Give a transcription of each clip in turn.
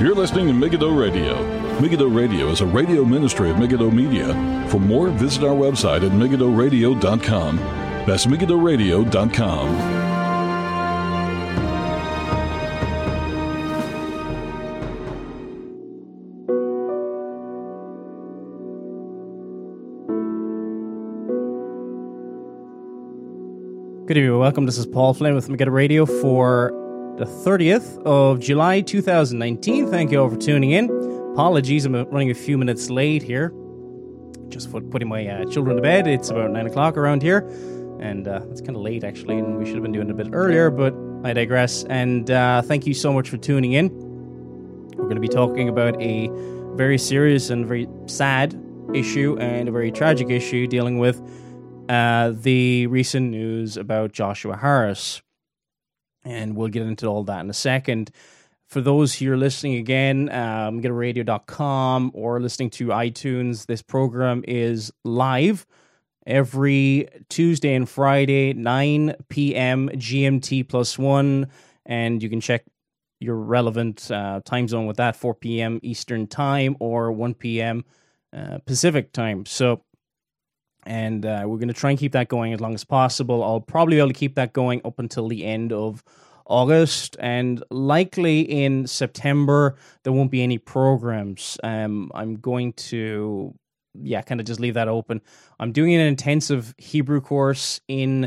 You're listening to Megiddo Radio. Megiddo Radio is a radio ministry of Megiddo Media. For more, visit our website at megiddoradio.com. That's megiddoradio.com. Good evening, welcome. This is Paul Flynn with Megiddo Radio for the 30th of July 2019. Thank you all for tuning in. Apologies, I'm running a few minutes late here. Just putting my children to bed. It's about 9 o'clock around here, and it's kind of late actually, and we should have been doing it a bit earlier, but I digress. And thank you so much for tuning in. We're going to be talking about a very serious and very sad issue and a very tragic issue dealing with the recent news about Joshua Harris, and we'll get into all that in a second. For those here listening again, MegiddoRadio.com or listening to iTunes, this program is live every Tuesday and Friday, 9 p.m. GMT +1, and you can check your relevant time zone with that, 4 p.m. Eastern Time or 1 p.m. Pacific Time. And we're going to try and keep that going as long as possible. I'll probably be able to keep that going up until the end of August, and likely in September there won't be any programs. I'm going to, kind of just leave that open. I'm doing an intensive Hebrew course in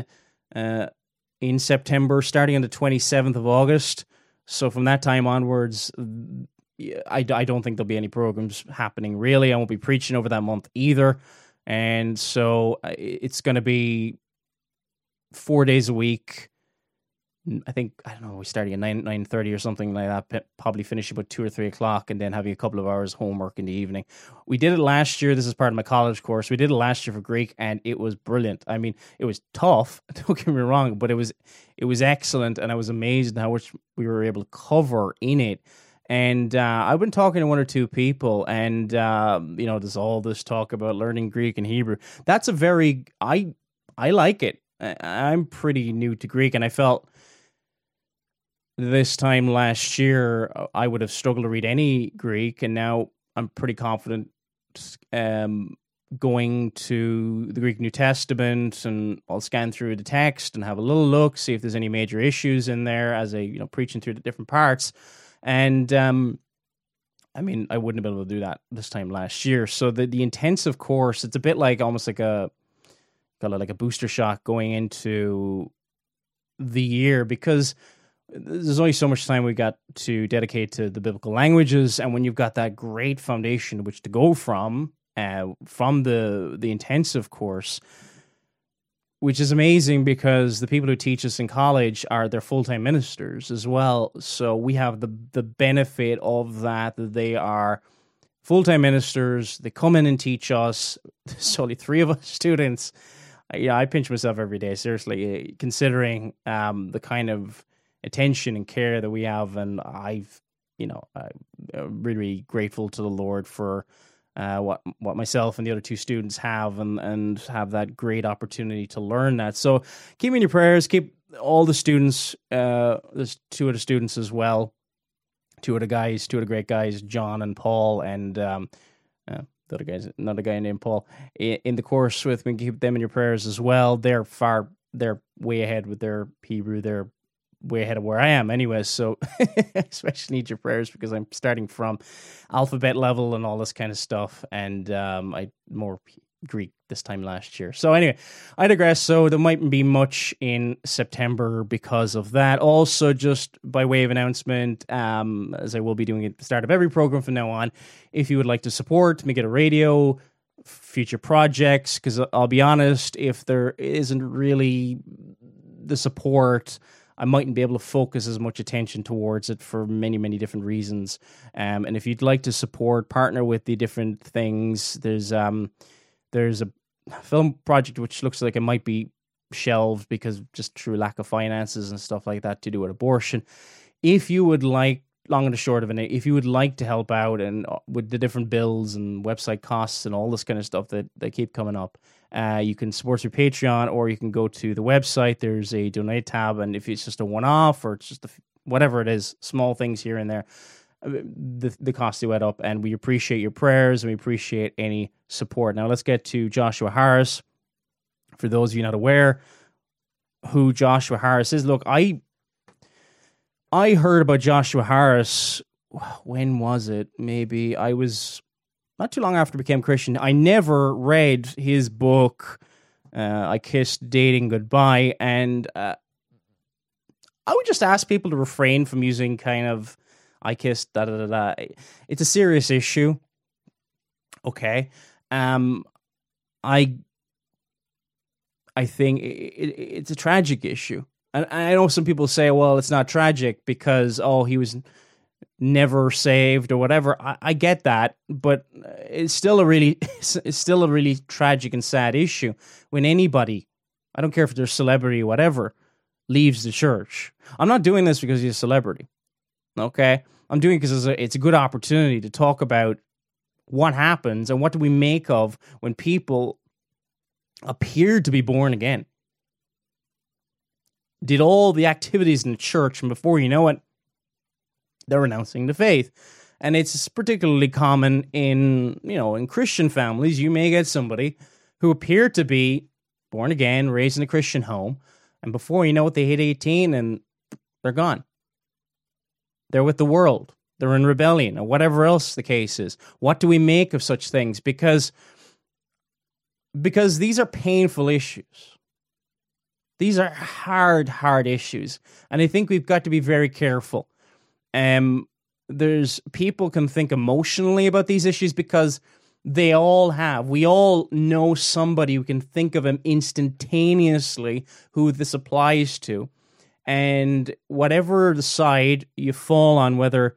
September, starting on the 27th of August. So from that time onwards, I don't think there'll be any programs happening, really. I won't be preaching over that month either. And so it's going to be 4 days a week. I think, we're starting at 9:30 or something like that, probably finish about 2 or 3 o'clock, and then having a couple of hours homework in the evening. We did it last year. This is part of my college course. We did it last year for Greek, and it was brilliant. I mean, it was tough, don't get me wrong, but it was excellent, and I was amazed at how much we were able to cover in it. And I've been talking to one or two people, and there's all this talk about learning Greek and Hebrew. That's I like it. I'm pretty new to Greek, and I felt this time last year I would have struggled to read any Greek, and now I'm pretty confident going to the Greek New Testament, and I'll scan through the text and have a little look, see if there's any major issues in there as preaching through the different parts. And I wouldn't have been able to do that this time last year. So the intensive course, it's a bit like almost like a booster shot going into the year, because there's only so much time we got to dedicate to the biblical languages, and when you've got that great foundation which to go from the intensive course, which is amazing because the people who teach us in college they're full-time ministers as well. So we have the benefit of that they are full-time ministers. They come in and teach us. There's only 3 of us students. I pinch myself every day, seriously, considering the kind of attention and care that we have. And I'm really grateful to the Lord for what myself and the other 2 students have, and have that great opportunity to learn that. So keep me in your prayers. Keep all the students. There's 2 other students as well. 2 other great guys, John and Paul, and the other guys, another guy named Paul, in the course with me. Keep them in your prayers as well. They're way ahead with their Hebrew. They're way ahead of where I am anyway, so I especially need your prayers because I'm starting from alphabet level and all this kind of stuff, and I more Greek this time last year. So anyway, I digress. So there mightn't be much in September because of that. Also, just by way of announcement, as I will be doing at the start of every program from now on, if you would like to support Megiddo Radio, future projects, because I'll be honest, if there isn't really the support, I mightn't be able to focus as much attention towards it for many, many different reasons. And if you'd like to support, partner with the different things, there's a film project which looks like it might be shelved because just through lack of finances and stuff like that to do with abortion. If you would like, long and the short of it, if you would like to help out and with the different bills and website costs and all this kind of stuff that keep coming up, you can support through Patreon, or you can go to the website. There's a donate tab, and if it's just a one-off or it's just whatever it is, small things here and there, the cost went up, and we appreciate your prayers and we appreciate any support. Now let's get to Joshua Harris. For those of you not aware who Joshua Harris is, look, I heard about Joshua Harris, when was it? Maybe I was not too long after I became Christian. I never read his book, I Kissed Dating Goodbye, and I would just ask people to refrain from using kind of I kissed da da da da. It's a serious issue. Okay. I think it's a tragic issue. And I know some people say, well, it's not tragic because, he was never saved or whatever. I get that, but it's still a really tragic and sad issue when anybody, I don't care if they're a celebrity or whatever, leaves the church. I'm not doing this because he's a celebrity. Okay? I'm doing it because it's a good opportunity to talk about what happens and what do we make of when people appeared to be born again, did all the activities in the church, and before you know it, they're renouncing the faith. And it's particularly common in Christian families. You may get somebody who appeared to be born again, raised in a Christian home, and before you know it, they hit 18 and they're gone. They're with the world. They're in rebellion, or whatever else the case is. What do we make of such things? Because these are painful issues. These are hard issues. And I think we've got to be very careful. There's people can think emotionally about these issues because we all know somebody who can think of them instantaneously who this applies to. And whatever the side you fall on, whether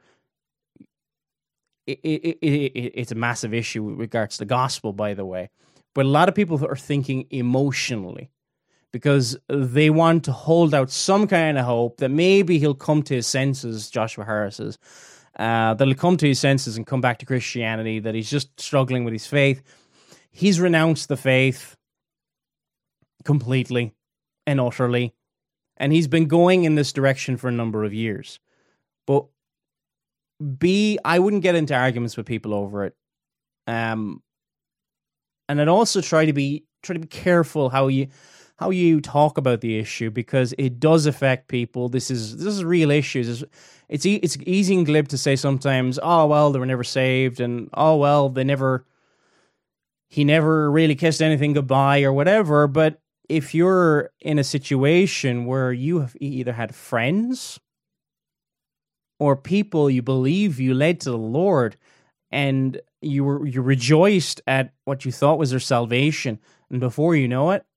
it's a massive issue with regards to the gospel, by the way, but a lot of people are thinking emotionally because they want to hold out some kind of hope that maybe he'll come to his senses, Joshua Harris is, that he'll come to his senses and come back to Christianity, that he's just struggling with his faith. He's renounced the faith completely and utterly, and he's been going in this direction for a number of years. But I wouldn't get into arguments with people over it. And I'd also try to be careful how you talk about the issue, because it does affect people. This is real issues. It's easy and glib to say sometimes, oh well, they were never saved, and oh well, he never really kissed anything goodbye or whatever. But if you're in a situation where you have either had friends or people you believe you led to the Lord, and you rejoiced at what you thought was their salvation, and before you know it,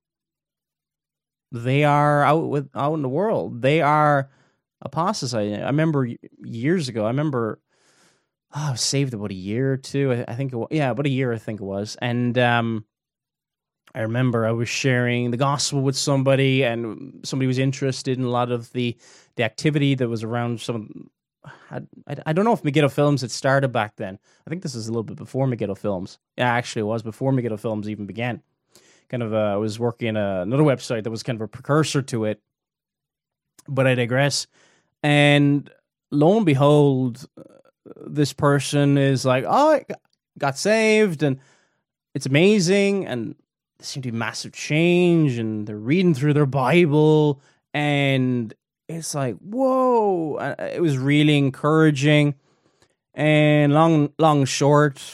they are out in the world. They are apostatizing. I remember years ago. I was saved about a year or two. I think it was, about a year. I think it was, and I remember I was sharing the gospel with somebody, and somebody was interested in a lot of the activity that was around some. I don't know if Megiddo Films had started back then. I think this is a little bit before Megiddo Films. Yeah, actually, it was before Megiddo Films even began. I was working in another website that was kind of a precursor to it, but I digress. And lo and behold, this person is like, oh, I got saved, and it's amazing, and there seemed to be massive change, and they're reading through their Bible, and it's like, whoa, it was really encouraging. And long short,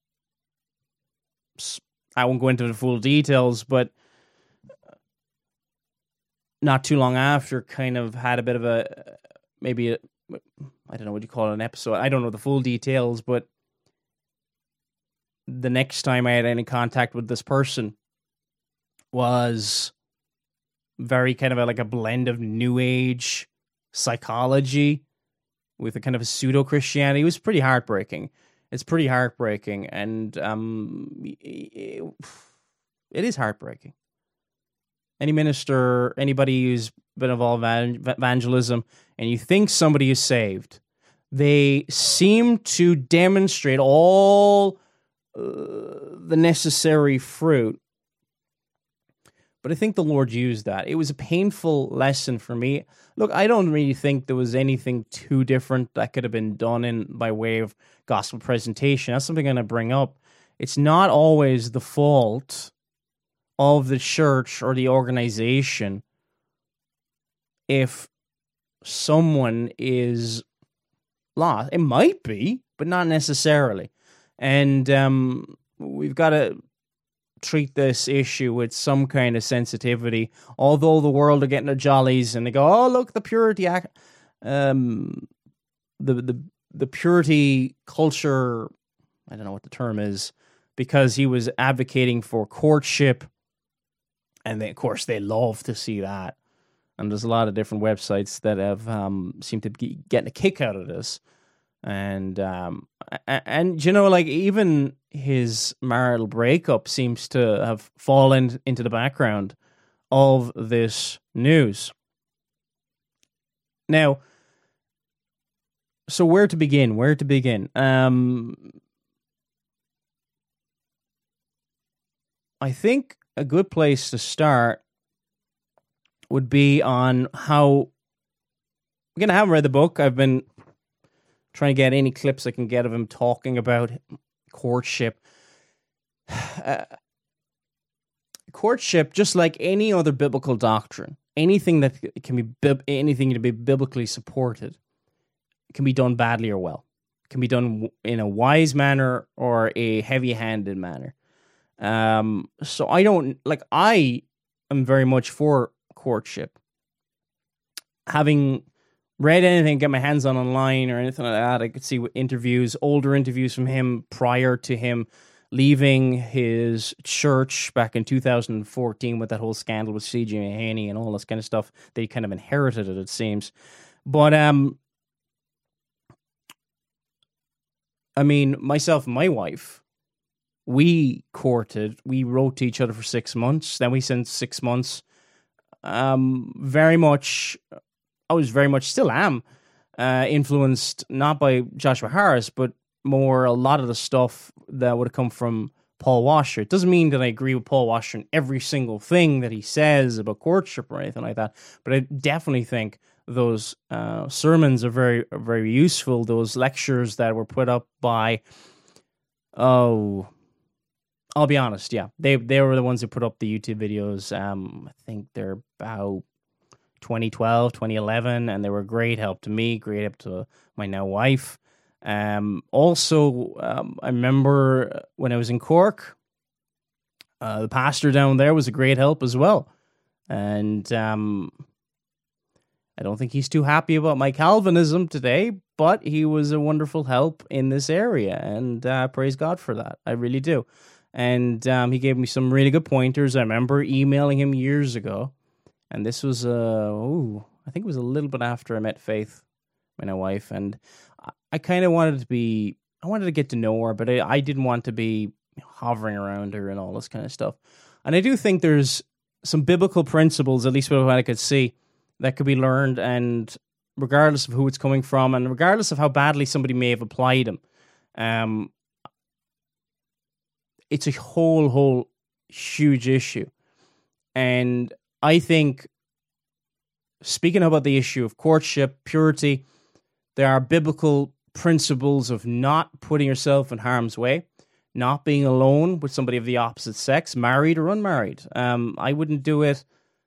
I won't go into the full details, but not too long after, kind of had a bit of I don't know what you call it, an episode. I don't know the full details, but the next time I had any contact with this person was very kind of like a blend of New Age psychology with a kind of a pseudo-Christianity. It was pretty heartbreaking. It's pretty heartbreaking, and it is heartbreaking. Any minister, anybody who's been involved in evangelism, and you think somebody is saved, they seem to demonstrate all the necessary fruit, But I think the Lord used that. It was a painful lesson for me. Look, I don't really think there was anything too different that could have been done in by way of gospel presentation. That's something I'm going to bring up. It's not always the fault of the church or the organization if someone is lost. It might be, but not necessarily. And we've got to treat this issue with some kind of sensitivity. Although the world are getting their jollies and they go, "Oh, look, the purity act, the purity culture." I don't know what the term is, because he was advocating for courtship, and they, of course, they love to see that. And there's a lot of different websites that have seemed to be getting a kick out of this. And you know, like, even his marital breakup seems to have fallen into the background of this news. Now, so where to begin? I think a good place to start would be on how, again, I haven't read the book. I've been trying to get any clips I can get of him talking about courtship. Courtship, just like any other biblical doctrine, anything that can be anything to be biblically supported, can be done badly or well. It can be done in a wise manner or a heavy-handed manner. So I am very much for courtship. Having read anything, get my hands on online or anything like that, I could see interviews, older interviews from him prior to him leaving his church back in 2014 with that whole scandal with C.J. Mahaney and all this kind of stuff. They kind of inherited it seems. But, I mean, myself and my wife, we courted, we wrote to each other for 6 months. Then we spent 6 months, very much, I was very much, still am, influenced not by Joshua Harris, but more a lot of the stuff that would have come from Paul Washer. It doesn't mean that I agree with Paul Washer in every single thing that he says about courtship or anything like that, but I definitely think those sermons are very, very useful. Those lectures that were put up by, I'll be honest, yeah, they were the ones who put up the YouTube videos. I think they're about 2012, 2011, and they were great help to me, great help to my now wife. Also, I remember when I was in Cork, the pastor down there was a great help as well. And I don't think he's too happy about my Calvinism today, but he was a wonderful help in this area, and praise God for that. I really do. And he gave me some really good pointers. I remember emailing him years ago, and this was, I think it was a little bit after I met Faith, my now wife, and I kind of wanted to get to know her, but I didn't want to be hovering around her and all this kind of stuff. And I do think there's some biblical principles, at least what I could see, that could be learned, and regardless of who it's coming from, and regardless of how badly somebody may have applied them, it's a whole huge issue. And I think, speaking about the issue of courtship, purity, there are biblical principles of not putting yourself in harm's way, not being alone with somebody of the opposite sex, married or unmarried. I wouldn't do it.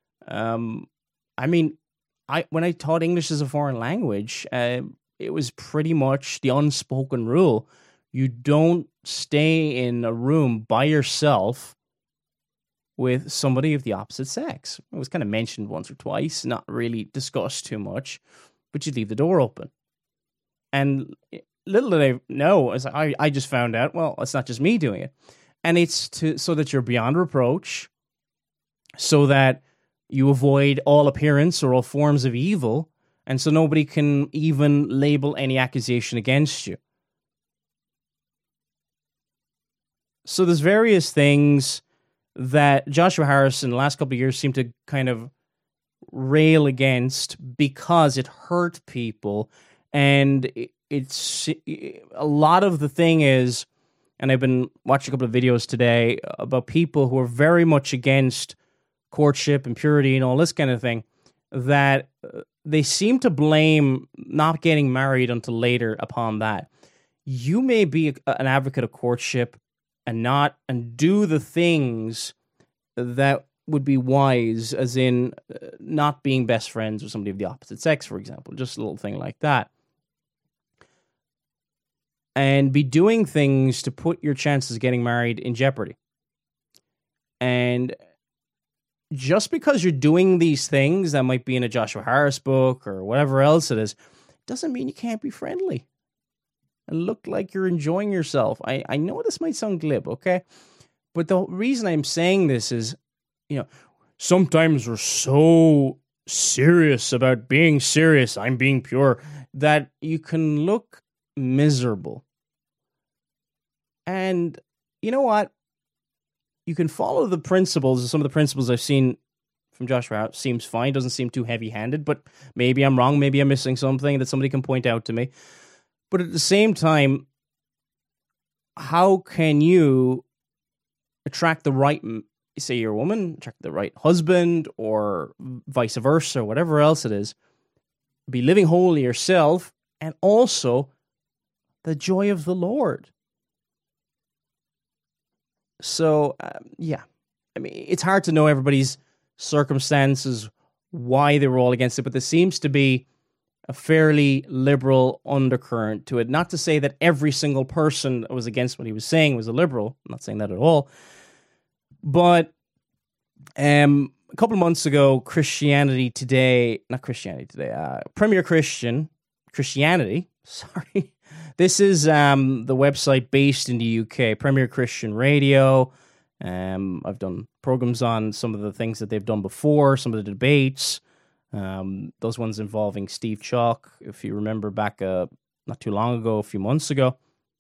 I mean, when I taught English as a foreign language, it was pretty much the unspoken rule. You don't stay in a room by yourself with somebody of the opposite sex. It was kind of mentioned once or twice, not really discussed too much, but you leave the door open. And little did I know, as I just found out, well, it's not just me doing it. And it's so that you're beyond reproach, so that you avoid all appearance or all forms of evil, and so nobody can even label any accusation against you. So there's various things that Joshua Harris in the last couple of years seemed to kind of rail against because it hurt people. And it's a lot of the thing is, and I've been watching a couple of videos today about people who are very much against courtship and purity and all this kind of thing, that they seem to blame not getting married until later upon that. You may be an advocate of courtship and do the things that would be wise, as in not being best friends with somebody of the opposite sex, for example, just a little thing like that. And be doing things to put your chances of getting married in jeopardy. And just because you're doing these things that might be in a Joshua Harris book or whatever else it is, doesn't mean you can't be friendly and look like you're enjoying yourself. I know this might sound glib, okay? But the reason I'm saying this is, sometimes we're so serious about being serious, I'm being pure, that you can look miserable. And you know what? You can follow the principles. Some of the principles I've seen from Joshua seems fine, doesn't seem too heavy-handed, but maybe I'm wrong, maybe I'm missing something that somebody can point out to me. But at the same time, how can you attract the right, say you're a woman, attract the right husband, or vice versa, or whatever else it is, be living holy yourself, and also the joy of the Lord? So, I mean, it's hard to know everybody's circumstances, why they were all against it, but there seems to be a fairly liberal undercurrent to it. Not to say that every single person that was against what he was saying was a liberal. I'm not saying that at all. But a couple of months ago, Premier Christianity, sorry. This is the website based in the UK, Premier Christian Radio. I've done programs on some of the things that they've done before, some of the debates, those ones involving Steve Chalk, if you remember back not too long ago, a few months ago.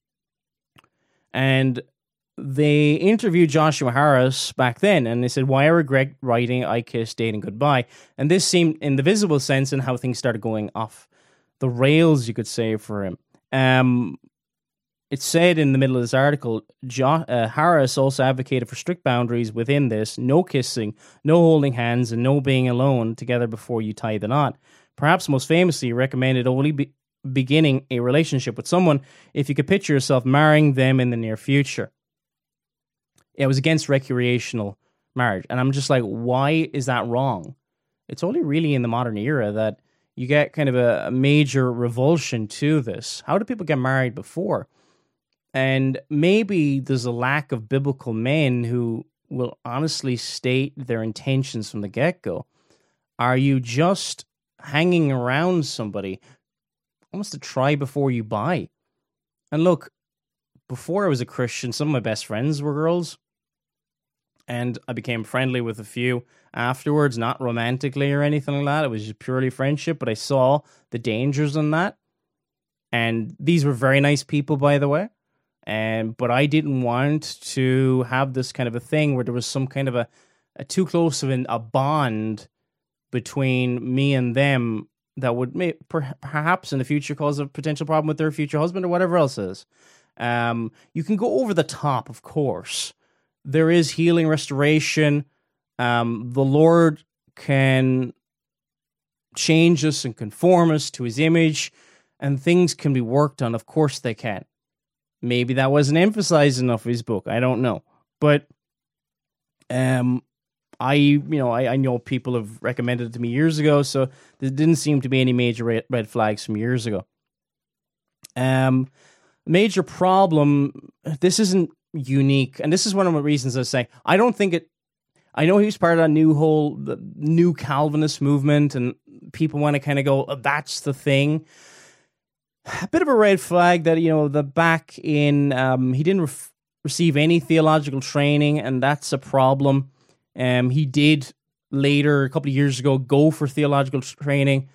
And they interviewed Joshua Harris back then, and they said, why I regret writing I Kiss Dating Goodbye. And this seemed, in the visible sense, and how things started going off the rails, you could say, for him. It said in the middle of this article, Harris also advocated for strict boundaries within this: no kissing, no holding hands, and no being alone together before you tie the knot. Perhaps most famously, he recommended only beginning a relationship with someone if you could picture yourself marrying them in the near future. It was against recreational marriage. And I'm just like, why is that wrong? It's only really in the modern era that you get kind of a major revulsion to this. How do people get married before? And maybe there's a lack of biblical men who will honestly state their intentions from the get-go. Are you just hanging around somebody almost to try before you buy? And look, before I was a Christian, some of my best friends were girls. And I became friendly with a few afterwards, not romantically or anything like that. It was just purely friendship, but I saw the dangers in that. And these were very nice people, by the way. But I didn't want to have this kind of a thing where there was some kind of a too close of a bond between me and them that would perhaps in the future cause a potential problem with their future husband or whatever else it is. You can go over the top, of course. There is healing, restoration. The Lord can change us and conform us to his image, and things can be worked on. Of course they can. Maybe that wasn't emphasized enough in his book. I don't know. But I know people have recommended it to me years ago, so there didn't seem to be any major red flags from years ago. Major problem, this isn't unique, and this is one of the reasons I was saying, I don't think it, I know he was part of the new Calvinist movement, and people want to kind of go, oh, that's the thing. A bit of a red flag that, the back in, he didn't receive any theological training, and that's a problem. He did later, a couple of years ago, go for theological training.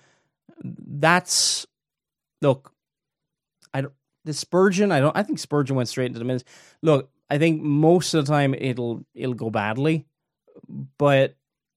Look, Spurgeon, I think Spurgeon went straight into the ministry. Look, I think most of the time it'll go badly, but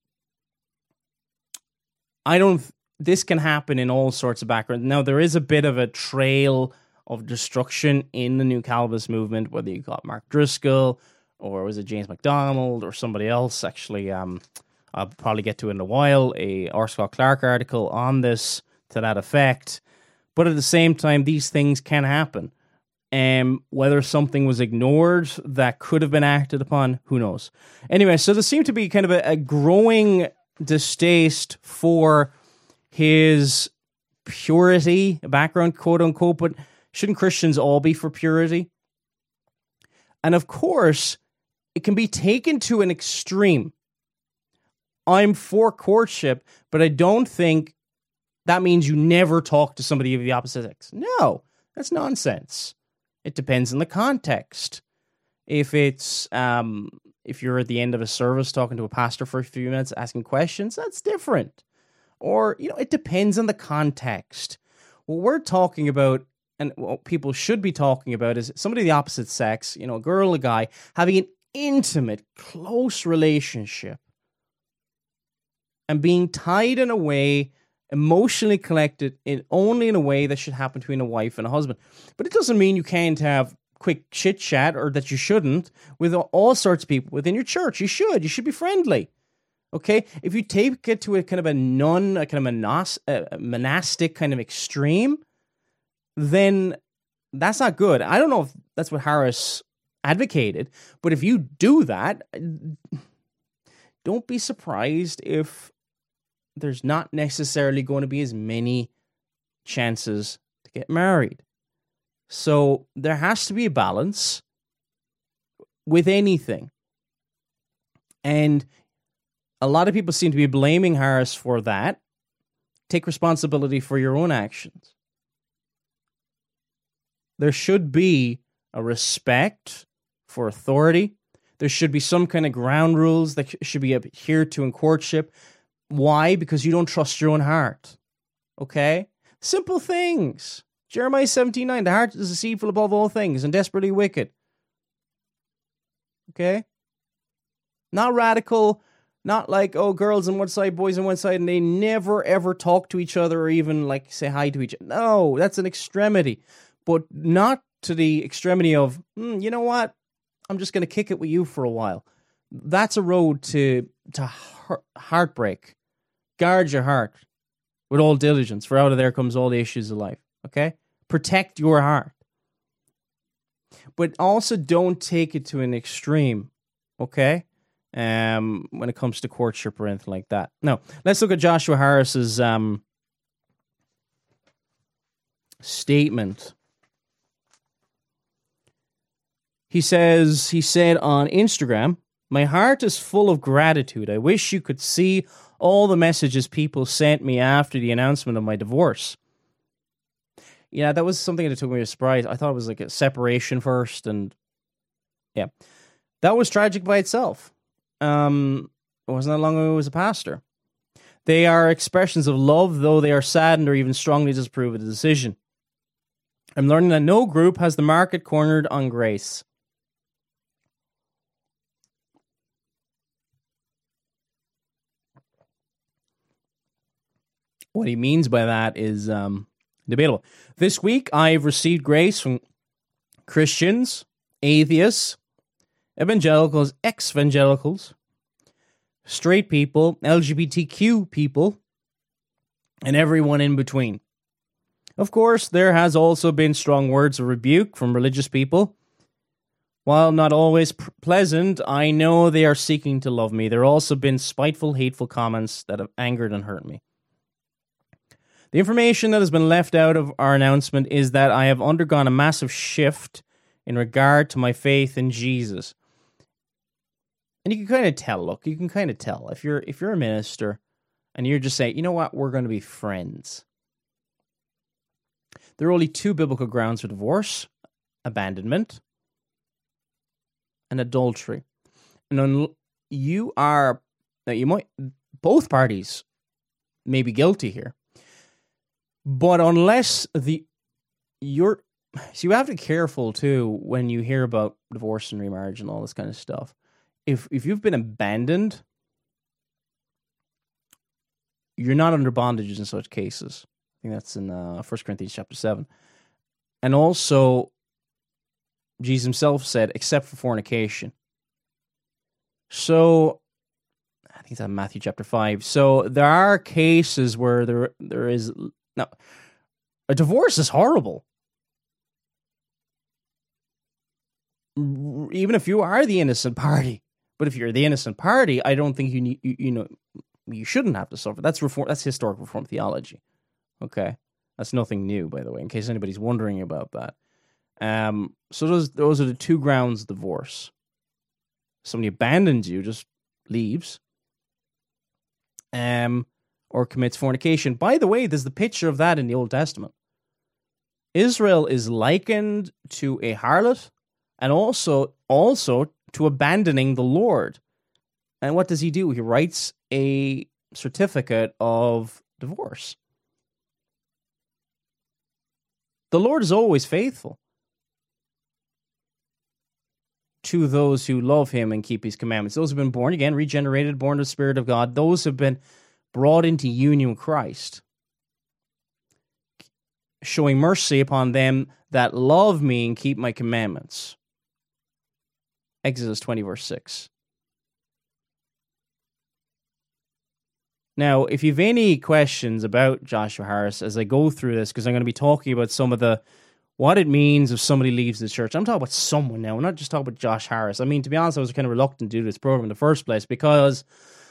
this can happen in all sorts of backgrounds. Now, there is a bit of a trail of destruction in the New Calvinist movement, whether you got Mark Driscoll, or was it James MacDonald, or somebody else, actually. I'll probably get to it in a while, a R. Scott Clark article on this to that effect. But at the same time, these things can happen. Whether something was ignored that could have been acted upon, who knows? Anyway, so there seemed to be kind of a growing distaste for his purity background, quote unquote, but shouldn't Christians all be for purity? And of course, it can be taken to an extreme. I'm for courtship, but I don't think that means you never talk to somebody of the opposite sex. No, that's nonsense. It depends on the context. If it's if you're at the end of a service talking to a pastor for a few minutes, asking questions, that's different. Or, it depends on the context. What we're talking about, and what people should be talking about, is somebody of the opposite sex, a girl, a guy, having an intimate, close relationship and being tied in a way, emotionally connected only in a way that should happen between a wife and a husband. But it doesn't mean you can't have quick chit chat, or that you shouldn't, with all sorts of people within your church. You should be friendly. Okay, if you take it to a kind of a monastic kind of extreme, then that's not good. I don't know if that's what Harris advocated, but if you do that, don't be surprised if there's not necessarily going to be as many chances to get married. So there has to be a balance with anything. And a lot of people seem to be blaming Harris for that. Take responsibility for your own actions. There should be a respect for authority. There should be some kind of ground rules that should be adhered to in courtship. Why? Because you don't trust your own heart. Okay? Simple things. Jeremiah 17:9, the heart is deceitful above all things and desperately wicked. Okay? Not radical, not like, girls on one side, boys on one side, and they never ever talk to each other or even say hi to each other. No, that's an extremity. But not to the extremity of, you know what? I'm just going to kick it with you for a while. That's a road to heartbreak. Guard your heart with all diligence, for out of there comes all the issues of life. Okay? Protect your heart. But also don't take it to an extreme. Okay? When it comes to courtship or anything like that. Now, let's look at Joshua Harris's statement. He said on Instagram, "My heart is full of gratitude. I wish you could see all the messages people sent me after the announcement of my divorce." Yeah, that was something that took me by surprise. I thought it was like a separation first, and yeah, that was tragic by itself. It wasn't that long ago I was a pastor. They are expressions of love, though they are saddened or even strongly disapprove of the decision. I'm learning that no group has the market cornered on grace. What he means by that is debatable. This week, I've received grace from Christians, atheists, evangelicals, ex-evangelicals, straight people, LGBTQ people, and everyone in between. Of course, there has also been strong words of rebuke from religious people. While not always pleasant, I know they are seeking to love me. There have also been spiteful, hateful comments that have angered and hurt me. The information that has been left out of our announcement is that I have undergone a massive shift in regard to my faith in Jesus. And you can kind of tell, if you're a minister and you're just saying, you know what, we're going to be friends. There are only two biblical grounds for divorce: abandonment and adultery. And both parties may be guilty here. But unless you have to be careful too when you hear about divorce and remarriage and all this kind of stuff. If you've been abandoned, you're not under bondages in such cases. I think that's in 1 Corinthians chapter 7. And also, Jesus himself said, except for fornication. So think it's in Matthew chapter 5. So there are cases where there is... Now, a divorce is horrible. Even if you are the innocent party. But if you're the innocent party, I don't think you shouldn't have to suffer. That's reform. That's historic reform theology. Okay, that's nothing new, by the way, in case anybody's wondering about that. So those are the two grounds of divorce. Somebody abandons you, just leaves, or commits fornication. By the way, there's the picture of that in the Old Testament. Israel is likened to a harlot, and also to abandoning the Lord. And what does he do? He writes a certificate of divorce. The Lord is always faithful to those who love him and keep his commandments. Those who have been born again, regenerated, born of the Spirit of God. Those who have been brought into union with Christ. Showing mercy upon them that love me and keep my commandments. Exodus 20, verse 6. Now, if you have any questions about Joshua Harris as I go through this, because I'm going to be talking about some of what it means if somebody leaves the church. I'm talking about someone now. I'm not just talking about Josh Harris. I mean, to be honest, I was kind of reluctant to do this program in the first place because,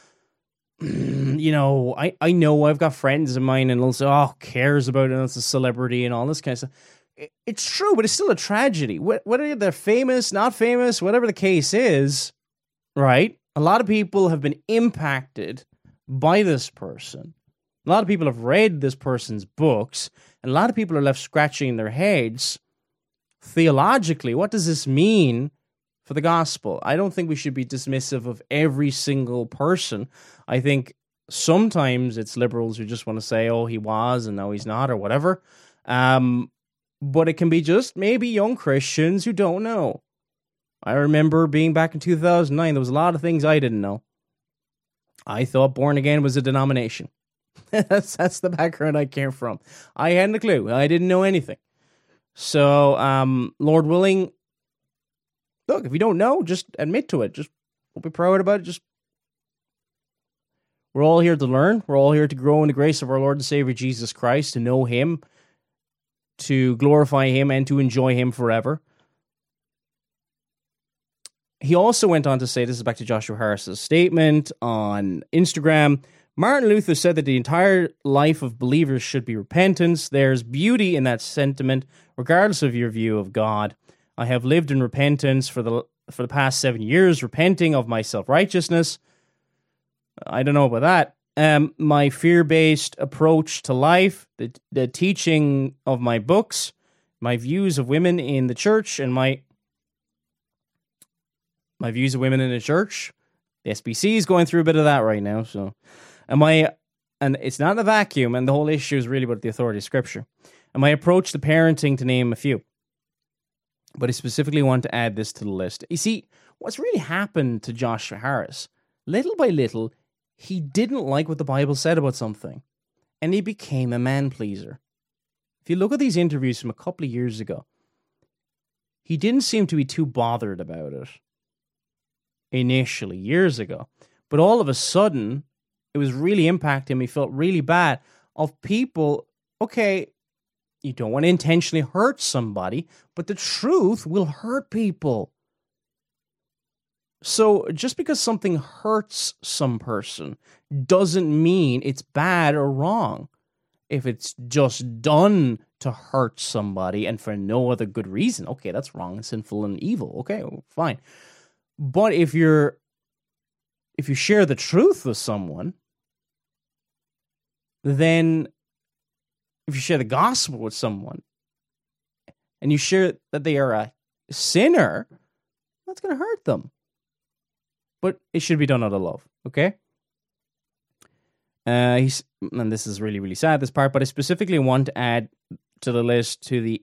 I know I've got friends of mine and they'll say, who cares about it? It's a celebrity and all this kind of stuff. It's true, but it's still a tragedy. Whether they're famous, not famous, whatever the case is, right? A lot of people have been impacted by this person. A lot of people have read this person's books, and a lot of people are left scratching their heads theologically. What does this mean for the gospel? I don't think we should be dismissive of every single person. I think sometimes it's liberals who just want to say, he was and now he's not, or whatever. But it can be just maybe young Christians who don't know. I remember being back in 2009, there was a lot of things I didn't know. I thought born again was a denomination. That's the background I came from. I hadn't a clue. I didn't know anything. So, Lord willing, look, if you don't know, just admit to it. Just don't be proud about it. We're all here to learn. We're all here to grow in the grace of our Lord and Savior Jesus Christ, to know him, to glorify him, and to enjoy him forever. He also went on to say, this is back to Joshua Harris's statement on Instagram, Martin Luther said that the entire life of believers should be repentance. There's beauty in that sentiment, regardless of your view of God. I have lived in repentance for the past 7 years, repenting of my self-righteousness. I don't know about that. My fear-based approach to life, the teaching of my books, my views of women in the church, and my views of women in the church. The SBC is going through a bit of that right now, so... And it's not a vacuum, and the whole issue is really about the authority of Scripture. And my approach to parenting, to name a few. But I specifically want to add this to the list. You see, what's really happened to Joshua Harris, little by little, he didn't like what the Bible said about something, and he became a man-pleaser. If you look at these interviews from a couple of years ago, he didn't seem to be too bothered about it initially, years ago. But all of a sudden, it was really impacting him. He felt really bad of people. Okay, you don't want to intentionally hurt somebody, but the truth will hurt people. So just because something hurts some person doesn't mean it's bad or wrong. If it's just done to hurt somebody and for no other good reason, okay, that's wrong and sinful and evil. Okay, fine. But if you share the truth with someone, then if you share the gospel with someone and you share that they are a sinner, that's going to hurt them. But it should be done out of love, okay? And this is really, really sad, this part, but I specifically want to add to the list to the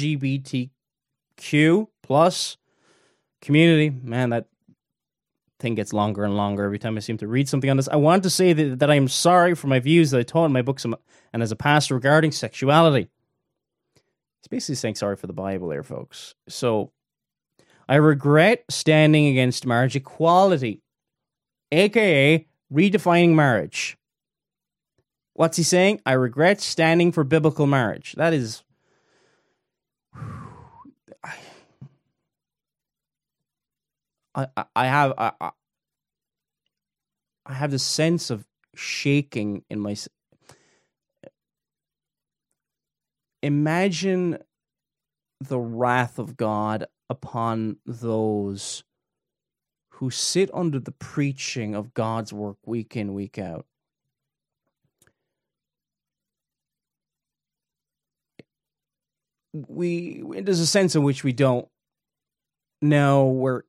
LGBTQ plus community. Man, that thing gets longer and longer every time I seem to read something on this. I want to say that I am sorry for my views that I taught in my books and as a pastor regarding sexuality. It's basically saying sorry for the Bible there, folks. So, I regret standing against marriage equality, aka redefining marriage. What's he saying? I regret standing for biblical marriage. That is... I have this sense of shaking in my... Imagine the wrath of God upon those who sit under the preaching of God's work week in, week out. There's a sense in which we don't know where,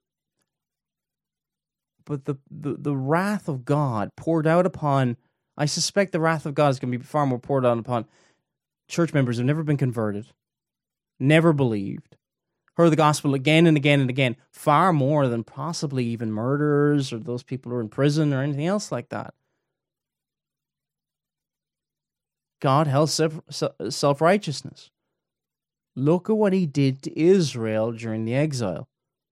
but the wrath of God poured out upon, I suspect the wrath of God is going to be far more poured out upon church members who've never been converted, never believed, heard the gospel again and again and again, far more than possibly even murderers or those people who are in prison or anything else like that. God held self-righteousness. Look at what he did to Israel during the exile.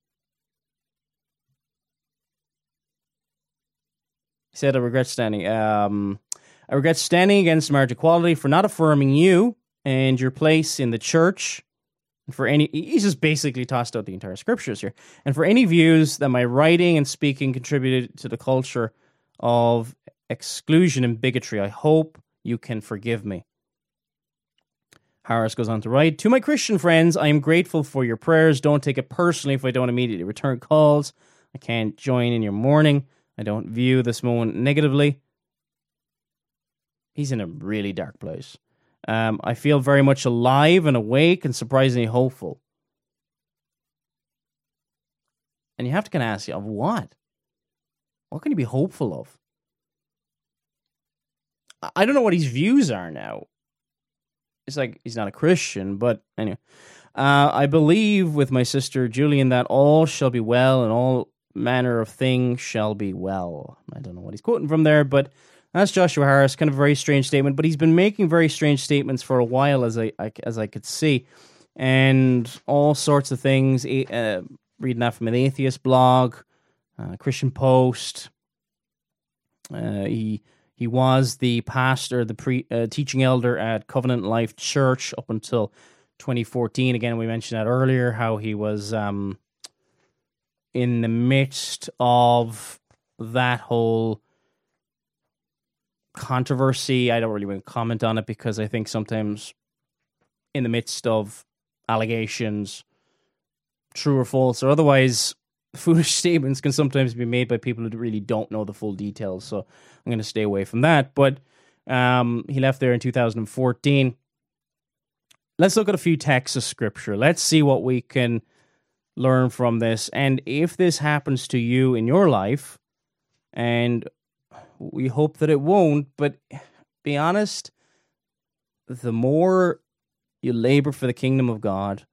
He said, I regret standing against marriage equality for not affirming you and your place in the church. And for any, he's just basically tossed out the entire scriptures here. And for any views that my writing and speaking contributed to the culture of exclusion and bigotry, I hope you can forgive me. Harris goes on to write, to my Christian friends, I am grateful for your prayers. Don't take it personally if I don't immediately return calls. I can't join in your mourning. I don't view this moment negatively. He's in a really dark place. I feel very much alive and awake and surprisingly hopeful. And you have to kind of ask, of what? What can he be hopeful of? I don't know what his views are now. It's like he's not a Christian, but anyway. I believe with my sister Julian that all shall be well and all manner of things shall be well. I don't know what he's quoting from there, but that's Joshua Harris. Kind of a very strange statement, but he's been making very strange statements for a while, as I could see, and all sorts of things. Reading that from an atheist blog, Christian Post. He was the pastor, the teaching elder at Covenant Life Church up until 2014. Again, we mentioned that earlier, how he was in the midst of that whole controversy. I don't really want to comment on it because I think sometimes in the midst of allegations, true or false or otherwise, foolish statements can sometimes be made by people who really don't know the full details. So I'm going to stay away from that. But he left there in 2014. Let's look at a few texts of scripture. Let's see what we can learn from this. And if this happens to you in your life, and we hope that it won't, but be honest, the more you labor for the kingdom of God,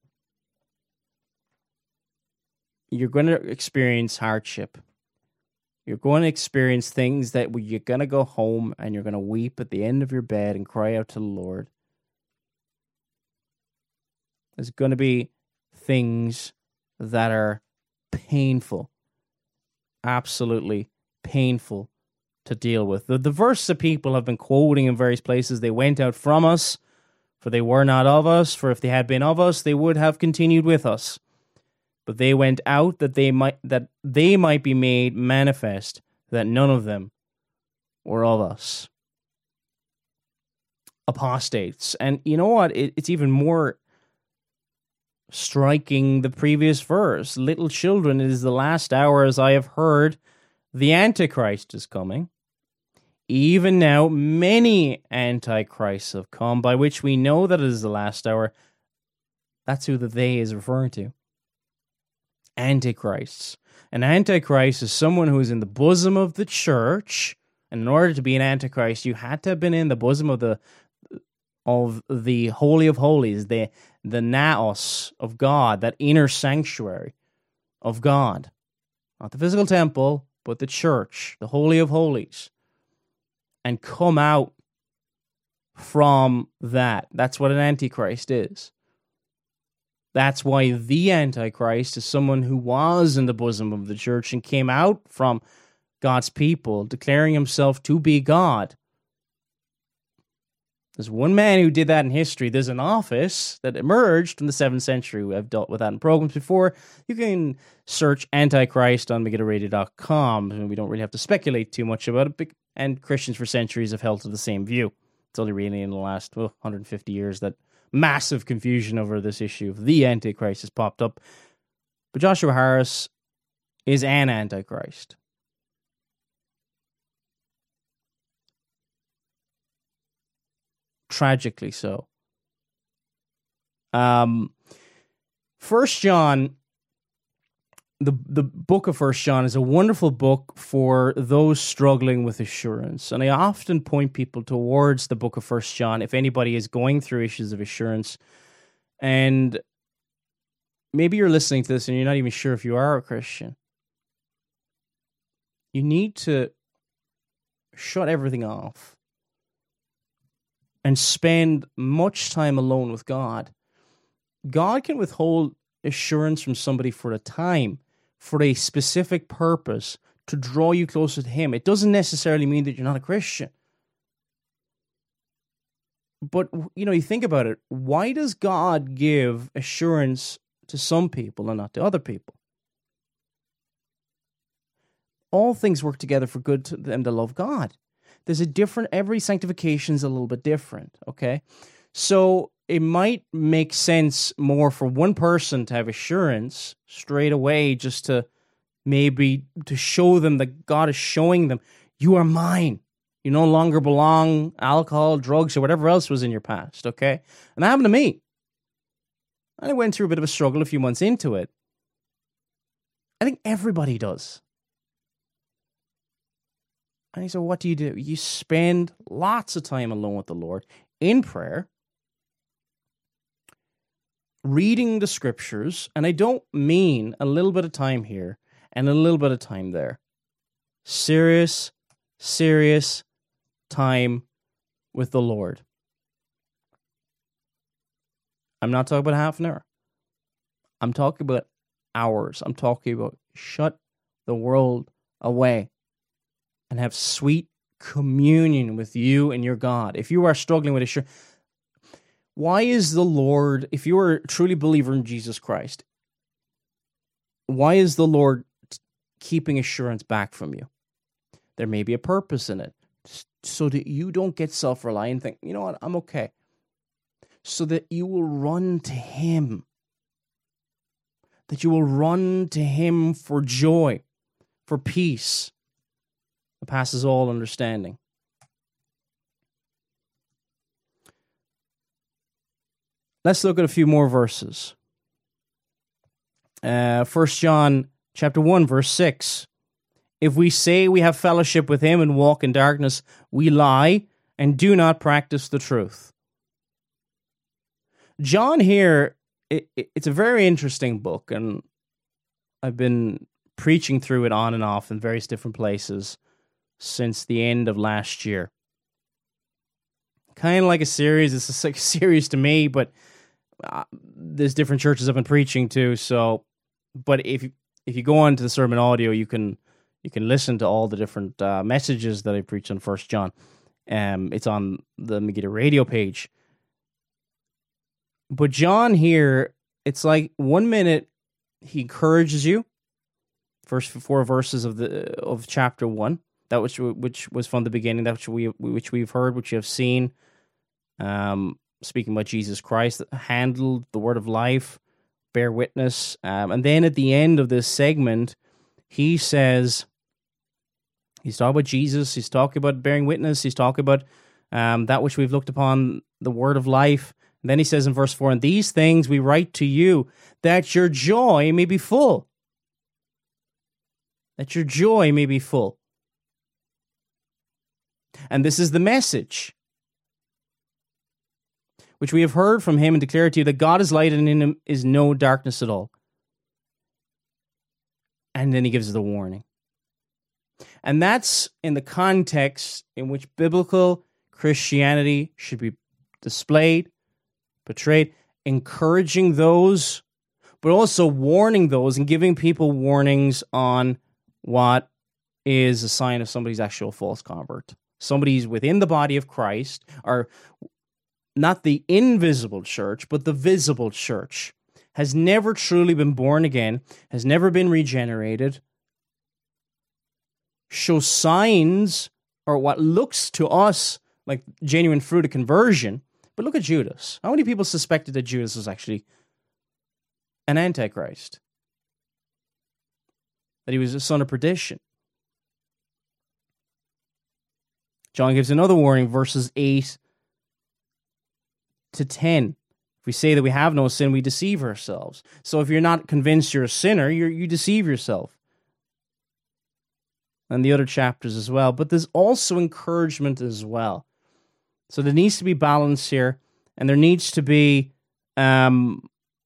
you're going to experience hardship. You're going to experience things that you're going to go home and you're going to weep at the end of your bed and cry out to the Lord. There's going to be things that are painful, absolutely painful to deal with. The verse that people have been quoting in various places, they went out from us, for they were not of us, for if they had been of us, they would have continued with us. But they went out that they might be made manifest, that none of them were of us. Apostates. And you know what? It's even more striking, the previous verse. Little children, it is the last hour, as I have heard, the Antichrist is coming. Even now, many Antichrists have come, by which we know that it is the last hour. That's who the they is referring to. Antichrists. An Antichrist is someone who is in the bosom of the church, and in order to be an Antichrist, you had to have been in the bosom of the Holy of Holies, the naos of God, that inner sanctuary of God. Not the physical temple, but the church, the Holy of Holies. And come out from that. That's what an Antichrist is. That's why the Antichrist is someone who was in the bosom of the church and came out from God's people, declaring himself to be God. There's one man who did that in history. There's an office that emerged in the 7th century. I've dealt with that in programs before. You can search Antichrist on MegidoRadio.com, and we don't really have to speculate too much about it. And Christians for centuries have held to the same view. It's only really in the last 150 years that massive confusion over this issue of the Antichrist has popped up. But Joshua Harris is an Antichrist. Tragically so. 1 John, the book of 1 John is a wonderful book for those struggling with assurance. And I often point people towards the book of 1 John if anybody is going through issues of assurance. And maybe you're listening to this and you're not even sure if you are a Christian. You need to shut everything off and spend much time alone with God. God can withhold assurance from somebody for a time, for a specific purpose, to draw you closer to Him. It doesn't necessarily mean that you're not a Christian. But, you think about it. Why does God give assurance to some people and not to other people? All things work together for good to them that love God. There's every sanctification is a little bit different, okay? So it might make sense more for one person to have assurance straight away, just to maybe to show them that God is showing them, you are mine. You no longer belong, alcohol, drugs, or whatever else was in your past, okay? And that happened to me. I went through a bit of a struggle a few months into it. I think everybody does. And he said, what do? You spend lots of time alone with the Lord in prayer, reading the scriptures, and I don't mean a little bit of time here and a little bit of time there. Serious time with the Lord. I'm not talking about half an hour. I'm talking about hours. I'm talking about shut the world away and have sweet communion with you and your God. If you are struggling with assurance, why is the Lord, if you are a truly believer in Jesus Christ, why is the Lord keeping assurance back from you? There may be a purpose in it, so that you don't get self-reliant and think, you know what, I'm okay. So that you will run to Him. That you will run to Him for joy, for peace that passes all understanding. Let's look at a few more verses. 1 John chapter 1, verse 6. If we say we have fellowship with Him and walk in darkness, we lie and do not practice the truth. John here, it's a very interesting book, and I've been preaching through it on and off in various different places since the end of last year. Kind of like a series. It's like a series to me, but there's different churches I've been preaching to. So, but if you go on to the sermon audio, you can listen to all the different messages that I preach on 1 John. It's on the Megiddo Radio page. But John here, it's like 1 minute he encourages you, first 4 verses of chapter 1. That which was from the beginning, that which we've heard, which you have seen, speaking about Jesus Christ, that handled the word of life, bear witness. And then at the end of this segment, he says, he's talking about Jesus, he's talking about bearing witness, he's talking about that which we've looked upon, the word of life. And then he says in verse 4, and these things we write to you, that your joy may be full. That your joy may be full. And this is the message which we have heard from Him and declare to you, that God is light and in Him is no darkness at all. And then he gives the warning. And that's in the context in which biblical Christianity should be displayed, portrayed, encouraging those, but also warning those and giving people warnings on what is a sign of somebody's actual false convert. Somebody's within the body of Christ, or not the invisible church, but the visible church, has never truly been born again, has never been regenerated, shows signs, or what looks to us like genuine fruit of conversion. But look at Judas. How many people suspected that Judas was actually an antichrist? That he was a son of perdition? John gives another warning, verses 8 to 10. If we say that we have no sin, we deceive ourselves. So if you're not convinced you're a sinner, you deceive yourself. And the other chapters as well. But there's also encouragement as well. So there needs to be balance here. And there needs to be, for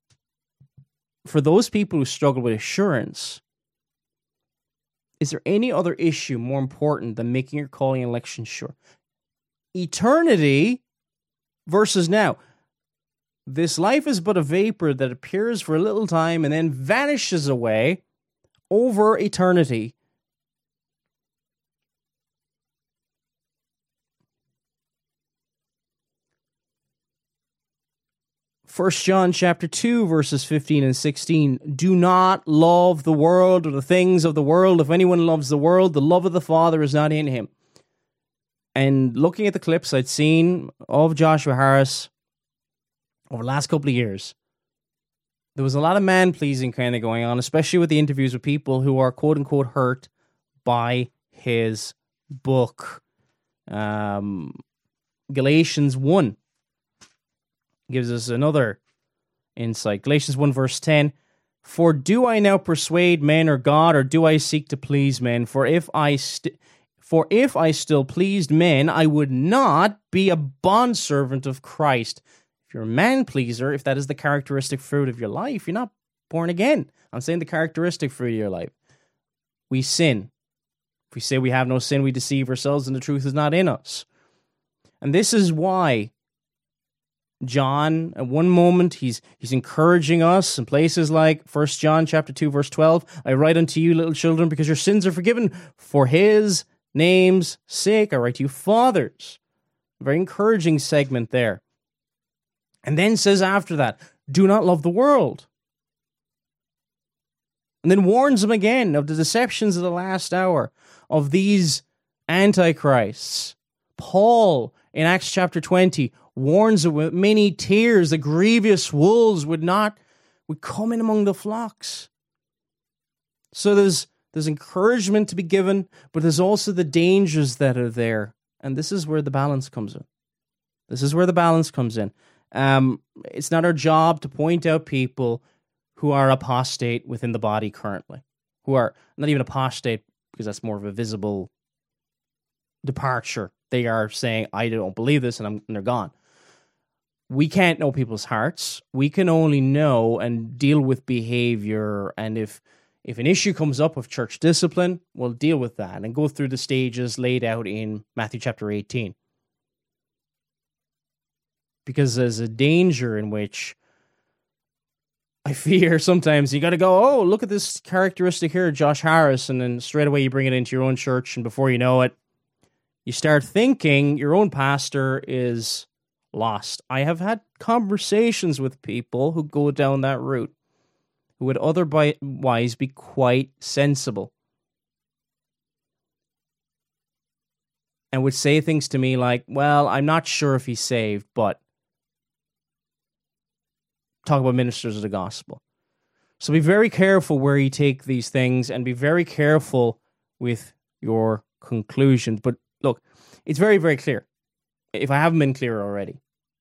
those people who struggle with assurance, is there any other issue more important than making your calling and election sure? Eternity versus now. This life is but a vapor that appears for a little time and then vanishes away over eternity. First John chapter 2, verses 15 and 16. Do not love the world or the things of the world. If anyone loves the world, the love of the Father is not in him. And looking at the clips I'd seen of Joshua Harris over the last couple of years, there was a lot of man-pleasing kind of going on, especially with the interviews with people who are quote-unquote hurt by his book. Galatians 1 gives us another insight. Galatians 1 verse 10. For do I now persuade men or God, or do I seek to please men? For if I still pleased men, I would not be a bondservant of Christ. If you're a man-pleaser, if that is the characteristic fruit of your life, you're not born again. I'm saying the characteristic fruit of your life. We sin. If we say we have no sin, we deceive ourselves and the truth is not in us. And this is why John, at one moment, he's encouraging us in places like 1 John chapter 2, verse 12. I write unto you, little children, because your sins are forgiven for his name's sake. I write to you, fathers. A very encouraging segment there. And then says after that, do not love the world. And then warns them again of the deceptions of the last hour, of these antichrists. Paul, in Acts chapter 20, warns that with many tears the grievous wolves would come in among the flocks. So there's encouragement to be given, but there's also the dangers that are there. And this is where the balance comes in. It's not our job to point out people who are apostate within the body currently, who are not even apostate because that's more of a visible departure. They are saying, I don't believe this, and they're gone. We can't know people's hearts. We can only know and deal with behavior. And if an issue comes up of church discipline, we'll deal with that and go through the stages laid out in Matthew chapter 18. Because there's a danger in which I fear sometimes you got to go, oh, look at this characteristic here, Josh Harris, and then straight away you bring it into your own church, and before you know it, you start thinking your own pastor is lost. I have had conversations with people who go down that route, who would otherwise be quite sensible, and would say things to me like, well, I'm not sure if he's saved, but talk about ministers of the gospel. So be very careful where you take these things, and be very careful with your conclusions. But look, it's very, very clear, if I haven't been clear already.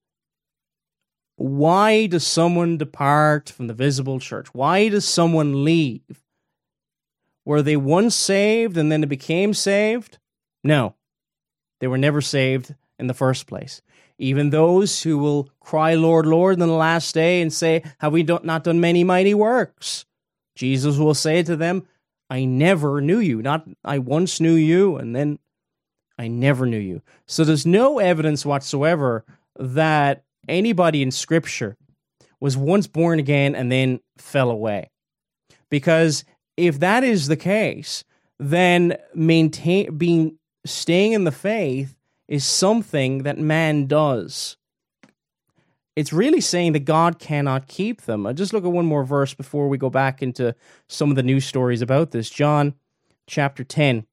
Why does someone depart from the visible church? Why does someone leave? Were they once saved and then they became saved? No. They were never saved in the first place. Even those who will cry, Lord, Lord, in the last day and say, have we not done many mighty works? Jesus will say to them, I never knew you. Not I once knew you, and then I never knew you. So there's no evidence whatsoever that anybody in Scripture was once born again and then fell away. Because if that is the case, then staying in the faith is something that man does. It's really saying that God cannot keep them. I'll just look at one more verse before we go back into some of the news stories about this. John chapter 10,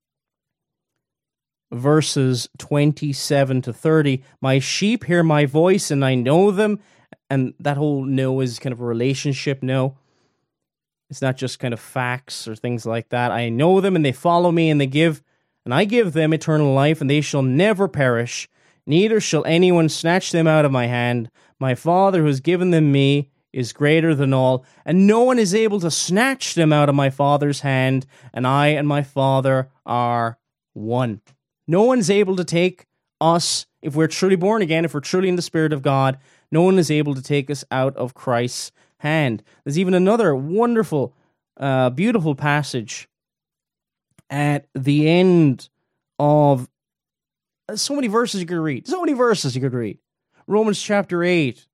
verses 27 to 30. My sheep hear my voice and I know them. And that whole know is kind of a relationship know. It's not just kind of facts or things like that. I know them and they follow me and I give them eternal life and they shall never perish. Neither shall anyone snatch them out of my hand. My Father who has given them me is greater than all, and no one is able to snatch them out of my Father's hand, and I and my Father are one. No one's able to take us, if we're truly born again, if we're truly in the Spirit of God, no one is able to take us out of Christ's hand. There's even another wonderful, beautiful passage at the end of so many verses you could read. Romans chapter 8.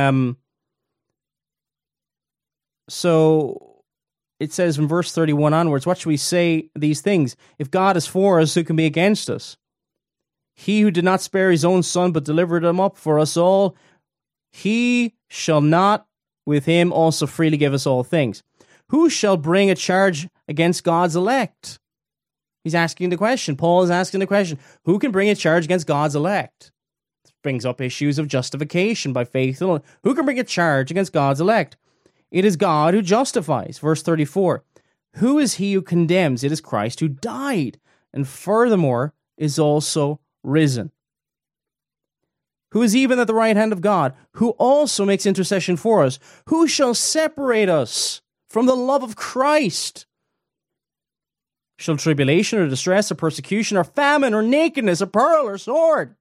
So it says in verse 31 onwards, what shall we say these things? If God is for us, who can be against us? He who did not spare his own son, but delivered him up for us all, he shall not with him also freely give us all things. Who shall bring a charge against God's elect? He's asking the question. Paul is asking the question. Who can bring a charge against God's elect? This brings up issues of justification by faith alone. Who can bring a charge against God's elect? It is God who justifies. Verse 34. Who is he who condemns? It is Christ who died, and furthermore is also risen. Who is even at the right hand of God, who also makes intercession for us. Who shall separate us from the love of Christ? Shall tribulation or distress or persecution or famine or nakedness or peril or sword?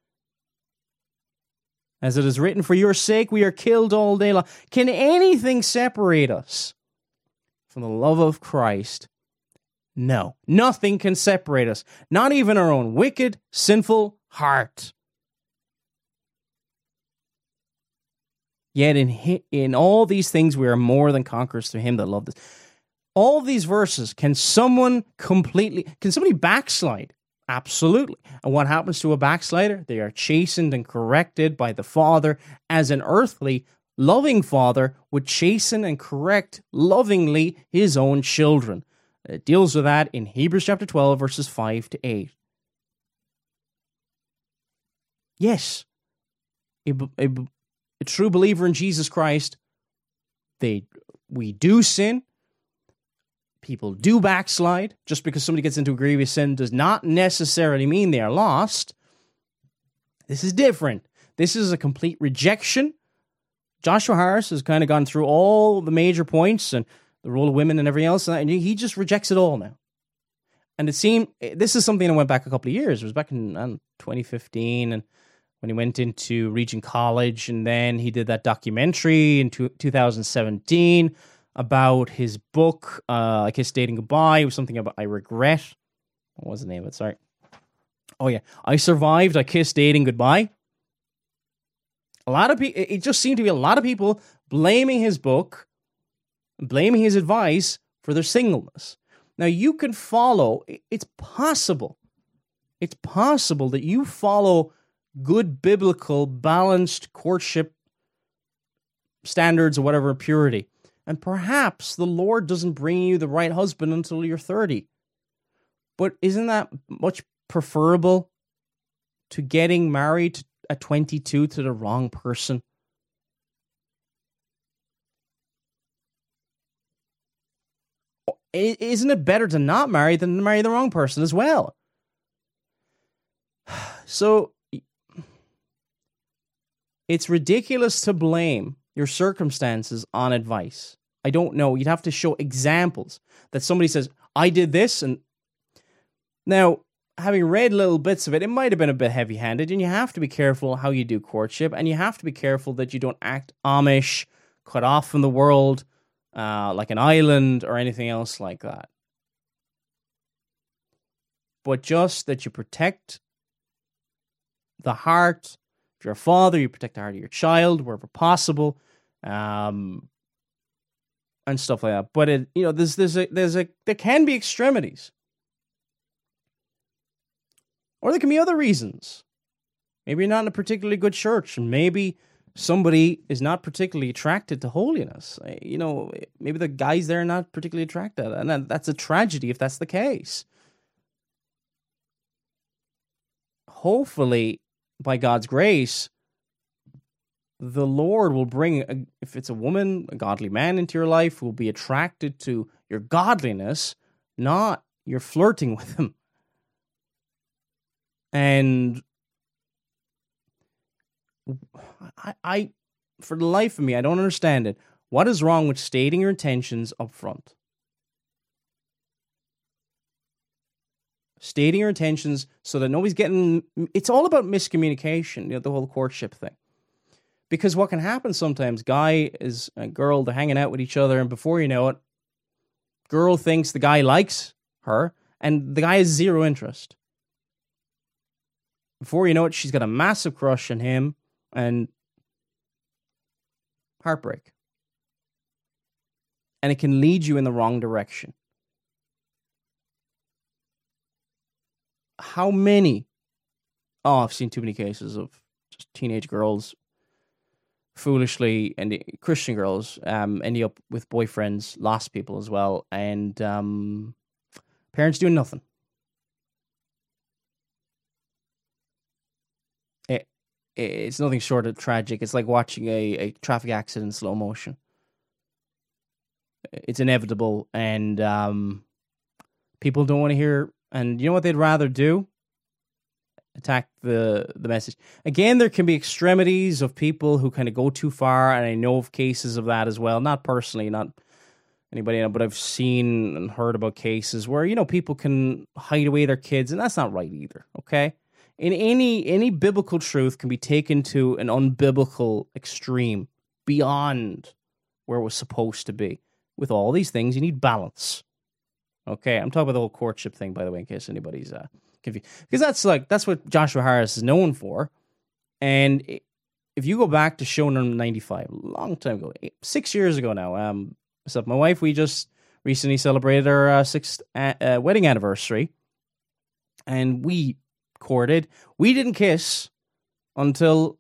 As it is written, for your sake we are killed all day long. Can anything separate us from the love of Christ? No, nothing can separate us. Not even our own wicked, sinful heart. Yet in all these things we are more than conquerors through him that loved us. All these verses, can somebody backslide? Absolutely. And what happens to a backslider? They are chastened and corrected by the Father, as an earthly, loving Father would chasten and correct lovingly his own children. It deals with that in Hebrews chapter 12, verses 5 to 8. Yes, a true believer in Jesus Christ, we do sin. People do backslide. Just because somebody gets into a grievous sin does not necessarily mean they are lost. This is different. This is a complete rejection. Joshua Harris has kind of gone through all the major points and the role of women and everything else, and he just rejects it all now. And it seemed, this is something that went back a couple of years. It was back in 2015, and when he went into Regent College, and then he did that documentary in 2017 about his book, I Kissed Dating Goodbye. It was something about I Regret. What was the name of it? Sorry. Oh, yeah. I Survived, I Kissed Dating Goodbye. A lot of people, it just seemed to be a lot of people blaming his book, blaming his advice for their singleness. Now, you can follow, it's possible that you follow good biblical, balanced courtship standards or whatever, purity. And perhaps the Lord doesn't bring you the right husband until you're 30. But isn't that much preferable to getting married at 22 to the wrong person? Isn't it better to not marry than to marry the wrong person as well? So it's ridiculous to blame your circumstances on advice. I don't know. You'd have to show examples that somebody says, I did this. And now, having read little bits of it, it might have been a bit heavy-handed, and you have to be careful how you do courtship, and you have to be careful that you don't act Amish, cut off from the world, like an island or anything else like that. But just that you protect the heart. If you're a father, you protect the heart of your child wherever possible. And and stuff like that. But there can be extremities, or there can be other reasons. Maybe you're not in a particularly good church, and maybe somebody is not particularly attracted to holiness. Maybe the guys there are not particularly attracted, and that's a tragedy if that's the case. Hopefully, by God's grace, the Lord will bring, if it's a woman, a godly man into your life who will be attracted to your godliness, not your flirting with him. And I, for the life of me, I don't understand it. What is wrong with stating your intentions up front? Stating your intentions so that nobody's getting... It's all about miscommunication, the whole courtship thing. Because what can happen sometimes, guy is a girl, they're hanging out with each other, and before you know it, girl thinks the guy likes her, and the guy has zero interest. Before you know it, she's got a massive crush on him, and heartbreak. And it can lead you in the wrong direction. How many? Oh, I've seen too many cases of just teenage girls foolishly, and Christian girls ending up with boyfriends, lost people as well, and parents doing nothing. It's nothing short of tragic. It's like watching a traffic accident in slow motion. It's inevitable, and people don't want to hear. And you know what they'd rather do? Attack the message. Again, there can be extremities of people who kind of go too far, and I know of cases of that as well. Not personally, not anybody, but I've seen and heard about cases where, people can hide away their kids, and that's not right either, okay? In any biblical truth can be taken to an unbiblical extreme beyond where it was supposed to be. With all these things, you need balance. Okay, I'm talking about the whole courtship thing, by the way, in case anybody's confused. Because that's what Joshua Harris is known for. And if you go back to Show Number 95, a long time ago, 6 years ago now, myself, my wife, we just recently celebrated our 6th wedding anniversary. And we courted. We didn't kiss until,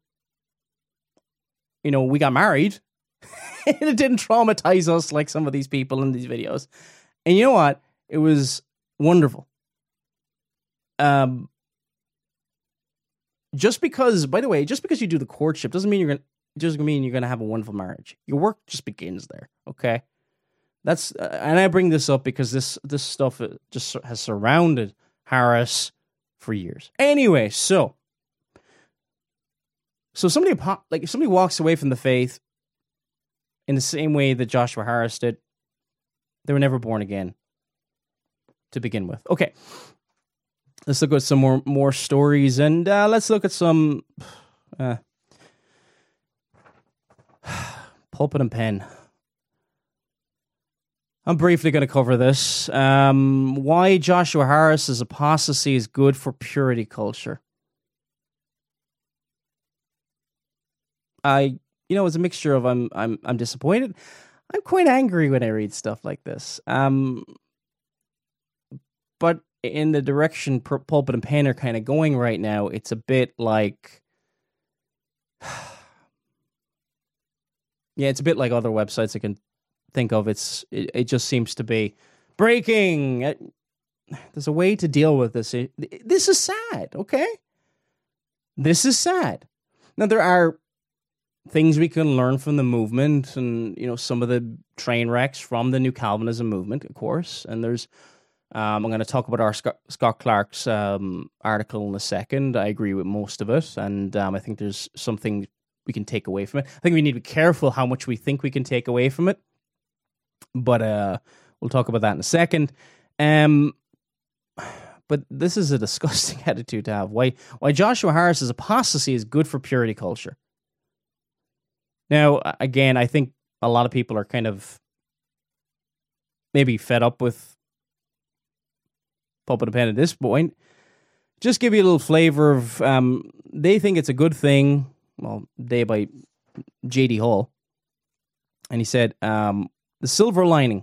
we got married. And it didn't traumatize us like some of these people in these videos. And you know what? It was wonderful. Just because you do the courtship doesn't mean you're gonna have a wonderful marriage. Your work just begins there. Okay, that's and I bring this up because this stuff just has surrounded Harris for years. Anyway, so somebody if somebody walks away from the faith in the same way that Joshua Harris did, they were never born again to begin with. Okay, let's look at some more stories, and let's look at some pulpit and pen. I'm briefly going to cover this. Why Joshua Harris's apostasy is good for purity culture. It's a mixture of I'm disappointed. I'm quite angry when I read stuff like this. But in the direction Pulpit and Pen are kind of going right now, it's a bit like... it's a bit like other websites I can think of. It just seems to be breaking. There's a way to deal with this. This is sad, okay? This is sad. Now, there are things we can learn from the movement and, some of the train wrecks from the New Calvinism movement, of course. And there's... I'm going to talk about our Scott Clark's article in a second. I agree with most of it, and I think there's something we can take away from it. I think we need to be careful how much we think we can take away from it, but we'll talk about that in a second. But this is a disgusting attitude to have. Why Joshua Harris's apostasy is good for purity culture. Now, again, I think a lot of people are kind of maybe fed up with Pulpit and Pen at this point. Just give you a little flavor of, they think it's a good thing. Well, they by J.D. Hall. And he said, The silver lining.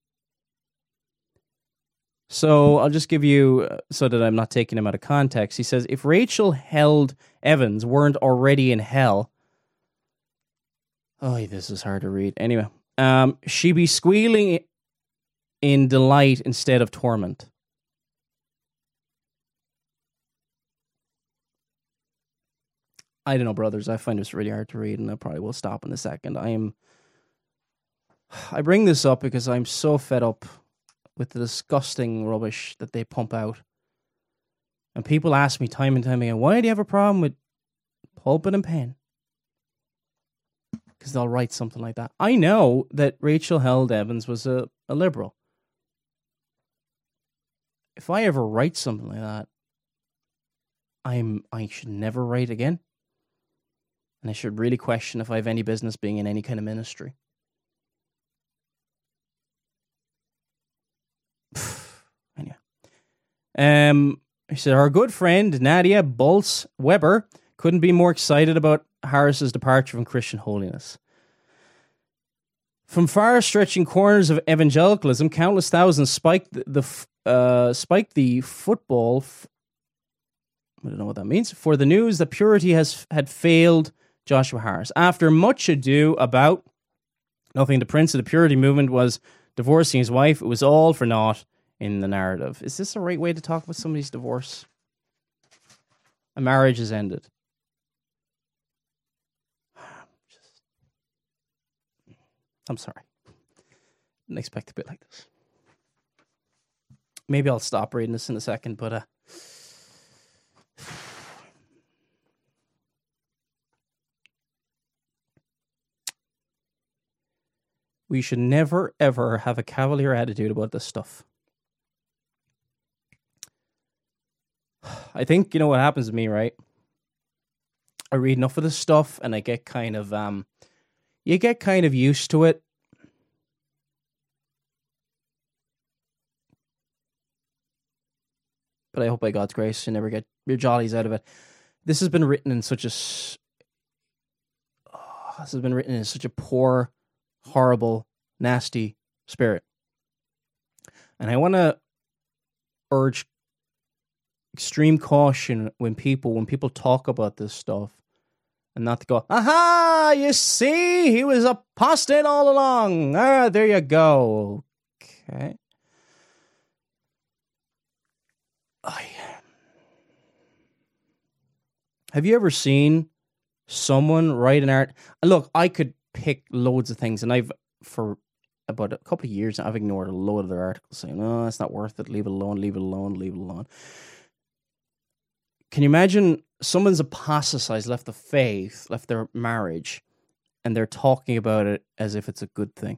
So I'll just give you, so that I'm not taking him out of context. He says, if Rachel Held Evans weren't already in hell, oh, this is hard to read. Anyway, she'd be squealing in delight instead of torment. I don't know, brothers. I find this really hard to read, and I probably will stop in a second. I bring this up because I'm so fed up with the disgusting rubbish that they pump out. And people ask me time and time again, why do you have a problem with pulpit and pen? Because they'll write something like that. I know that Rachel Held Evans was a liberal. If I ever write something like that, I should never write again. And I should really question if I have any business being in any kind of ministry. Anyway. He said, our good friend Nadia Bolz Weber couldn't be more excited about Harris's departure from Christian holiness. From far-stretching corners of evangelicalism, countless thousands spiked the football. I don't know what that means. For the news that purity had failed Joshua Harris. After much ado about nothing, the prince of the purity movement was divorcing his wife. It was all for naught in the narrative. Is this the right way to talk about somebody's divorce? A marriage has ended. I'm sorry. Didn't expect a bit like this. Maybe I'll stop reading this in a second, but we should never, ever have a cavalier attitude about this stuff. I think, you know what happens to me, right? I read enough of this stuff and I get kind of, you get kind of used to it. But I hope by God's grace you never get your jollies out of it. This has been written in such a poor, horrible, nasty spirit. And I want to urge extreme caution when people talk about this stuff, and not to go, aha, you see, he was apostate all along. Ah, there you go. Okay. Have you ever seen someone write an art? Look, I could pick loads of things, and I've, for about a couple of years, I've ignored a load of their articles saying, no, it's not worth it, leave it alone, leave it alone, leave it alone. Can you imagine someone's apostatized, left the faith, left their marriage, and they're talking about it as if it's a good thing?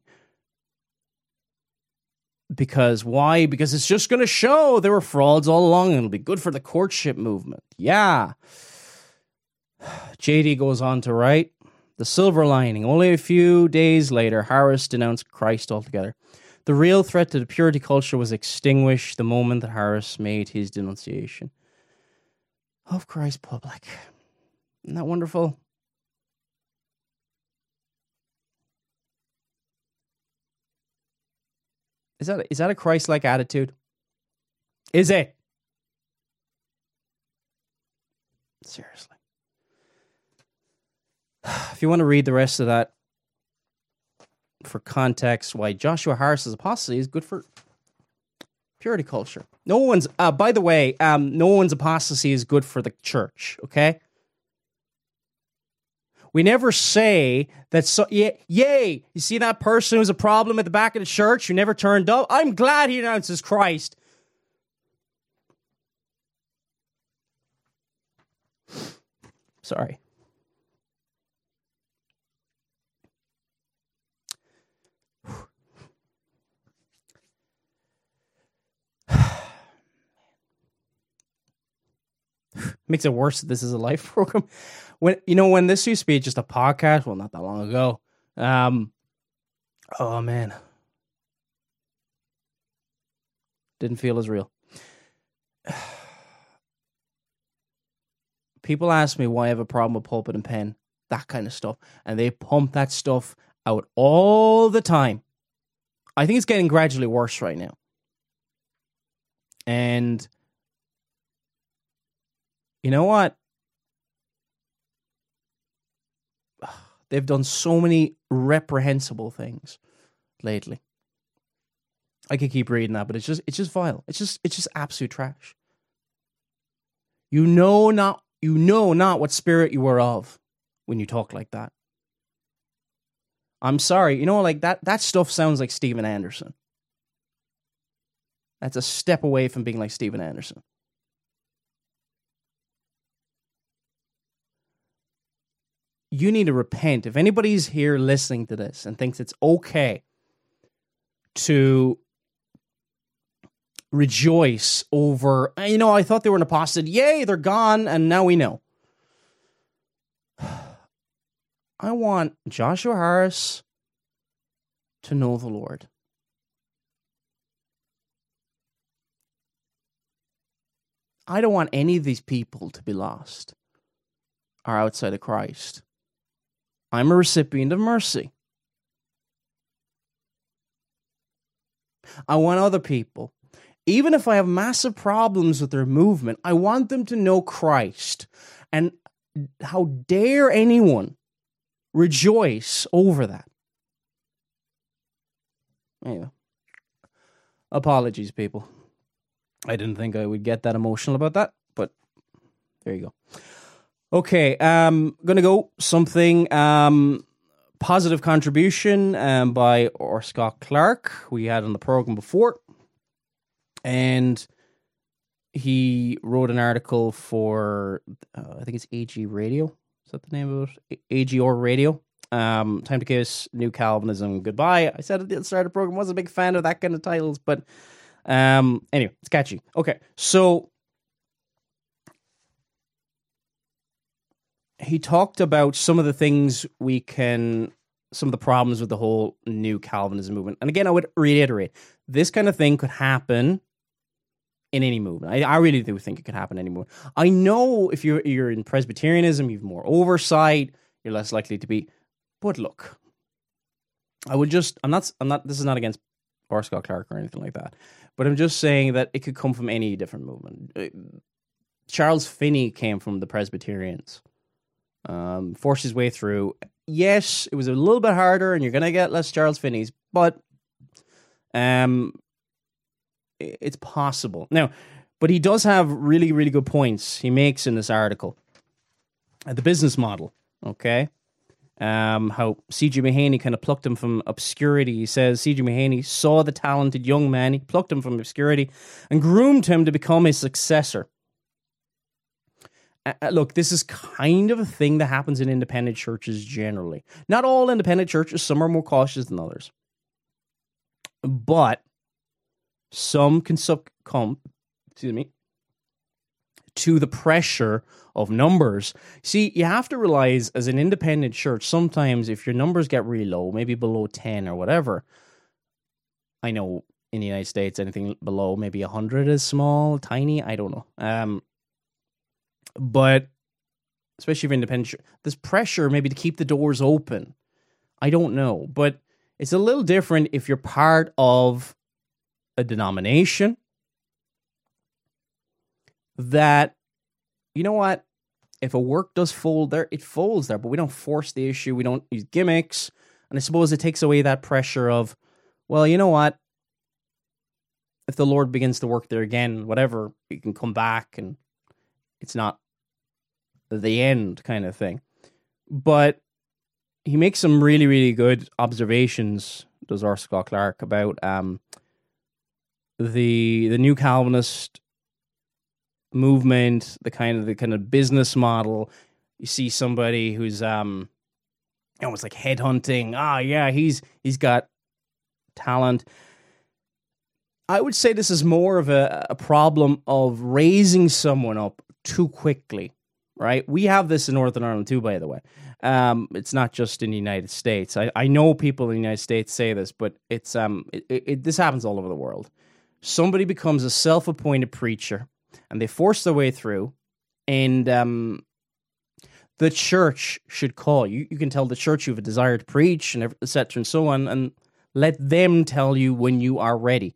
Because why? Because it's just going to show there were frauds all along, and it'll be good for the courtship movement. Yeah. JD goes on to write, the silver lining. Only a few days later, Harris denounced Christ altogether. The real threat to the purity culture was extinguished the moment that Harris made his denunciation of Christ public. Isn't that wonderful? Is that a Christ-like attitude? Is it? Seriously. If you want to read the rest of that for context, why Joshua Harris's apostasy is good for purity culture. No one's, by the way, no one's apostasy is good for the church, okay? We never say that, yay, you see that person who's a problem at the back of the church who never turned up? I'm glad he announces Christ. Sorry. Makes it worse that this is a live program. When this used to be just a podcast, well, not that long ago. Oh man, didn't feel as real. People ask me why I have a problem with pulpit and pen, that kind of stuff, and they pump that stuff out all the time. I think it's getting gradually worse right now. And you know what? They've done so many reprehensible things lately. I could keep reading that, but it's just vile. It's just absolute trash. You know not what spirit you are of when you talk like that. I'm sorry, like that stuff sounds like Steven Anderson. That's a step away from being like Steven Anderson. You need to repent. If anybody's here listening to this and thinks it's okay to rejoice over, I thought they were an apostate. Yay, they're gone, and now we know. I want Joshua Harris to know the Lord. I don't want any of these people to be lost or outside of Christ. I'm a recipient of mercy. I want other people, even if I have massive problems with their movement, I want them to know Christ. And how dare anyone rejoice over that? Anyway, apologies, people. I didn't think I would get that emotional about that, but there you go. Okay, gonna go something positive contribution by R. Scott Clark. We had on the program before, and he wrote an article for I think it's AG Radio. Is that the name of it? AGR Radio. Time to Kiss New Calvinism Goodbye. I said at the start of the program, wasn't a big fan of that kind of titles, but anyway, it's catchy. Okay, so he talked about some of the things some of the problems with the whole New Calvinism movement. And again, I would reiterate, this kind of thing could happen in any movement. I really do think it could happen in any movement. I know if you're in Presbyterianism, you have more oversight, you're less likely to be. But look, this is not against R. Scott Clark or anything like that, but I'm just saying that it could come from any different movement. Charles Finney came from the Presbyterians, forced his way through. Yes, it was a little bit harder, and you're going to get less Charles Finneys, but it's possible. Now, but he does have really, really good points he makes in this article. The business model, okay? How C.J. Mahaney kind of plucked him from obscurity. He says C.J. Mahaney saw the talented young man, he plucked him from obscurity and groomed him to become his successor. Look, this is kind of a thing that happens in independent churches generally. Not all independent churches, some are more cautious than others. But some can succumb, to the pressure of numbers. See, you have to realize as an independent church, sometimes if your numbers get really low, maybe below 10 or whatever, I know in the United States, anything below maybe 100 is small, tiny, I don't know. But especially for independent church, there's pressure maybe to keep the doors open. I don't know, but it's a little different if you're part of a denomination that, you know what, if a work does fold there, it folds there, but we don't force the issue, we don't use gimmicks, and I suppose it takes away that pressure of, well, you know what, if the Lord begins to work there again, whatever, you can come back and it's not the end kind of thing. But he makes some really, really good observations, does R. Scott Clark, about the New Calvinist movement, the kind of business model. You see somebody who's almost like headhunting. Yeah, he's got talent. I would say this is more of a problem of raising someone up too quickly, right? We have this in Northern Ireland too, by the way. It's not just in the United States. I know people in the United States say this, but it's this happens all over the world. Somebody becomes a self-appointed preacher, and they force their way through, and the church should call you. You can tell the church you have a desire to preach, and et cetera, and so on, and Let them tell you when you are ready.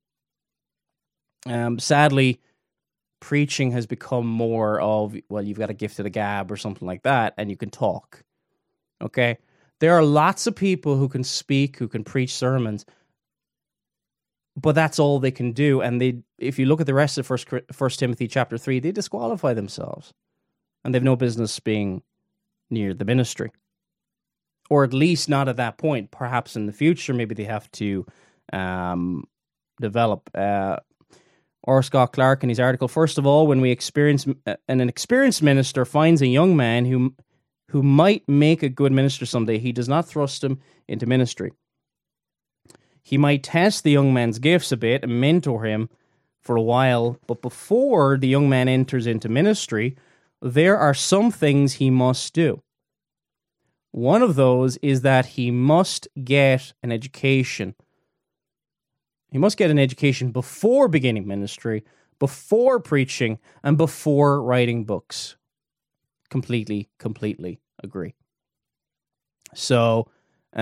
Sadly, preaching has become more of, well, you've got a gift of the gab or something like that, and you can talk. Okay? There are lots of people who can speak, who can preach sermons, but that's all they can do. And if you look at the rest of First Timothy chapter 3, they disqualify themselves. And they've no business being near the ministry. Or at least not at that point. Perhaps in the future, maybe they have to develop. Or Scott Clark in his article, first of all, when an experienced minister finds a young man who might make a good minister someday, he does not thrust him into ministry. He might test the young man's gifts a bit and mentor him for a while, but before the young man enters into ministry, there are some things he must do. One of those is that he must get an education. He must get an education before beginning ministry, before preaching, and before writing books. Completely agree. So,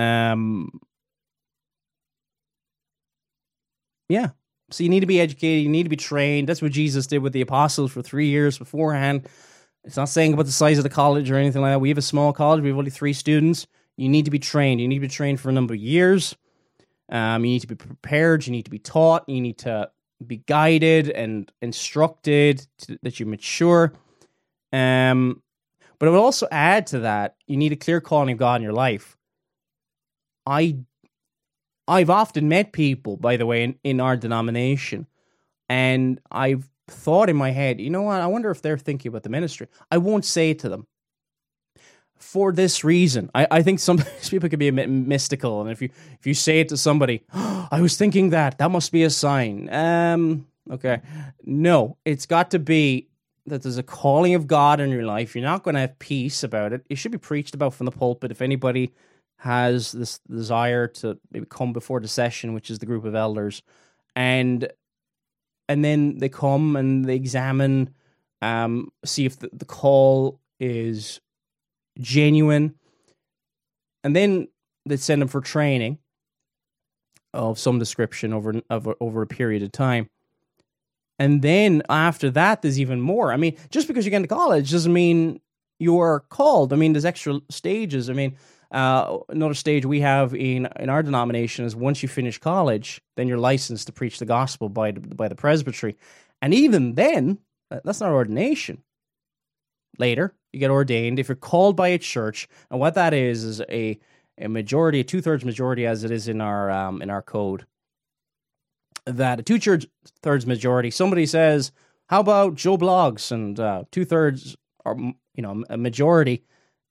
yeah. So you need to be educated, you need to be trained. That's what Jesus did with the apostles for 3 years beforehand. It's not saying about the size of the college or anything like that. We have a small college. We have only 3 students. You need to be trained. You need to be trained for a number of years. You need to be prepared. You need to be taught. You need to be guided and instructed that you mature. But I would also add to that, you need a clear calling of God in your life. I've often met people, by the way, in our denomination, and I've thought in my head, you know what, I wonder if they're thinking about the ministry. I won't say it to them. For this reason, I think sometimes people can be a bit mystical, and if you say it to somebody, oh, I was thinking that must be a sign. Okay. No, it's got to be that there's a calling of God in your life. You're not going to have peace about it. It should be preached about from the pulpit. If anybody has this desire to maybe come before the session, which is the group of elders, and then they come and they examine, see if the call is genuine, and then they send them for training of some description over a period of time. And then after that, there's even more. I mean, just because you get into college doesn't mean you're called. I mean, there's extra stages. I mean, another stage we have in our denomination is once you finish college, then you're licensed to preach the gospel by the presbytery. And even then, that's not ordination. Later, you get ordained if you're called by a church, and what that is a majority, a 2/3 majority, as it is in our code. That a 2/3 majority, somebody says, "How about Joe Bloggs?" And 2/3 or a majority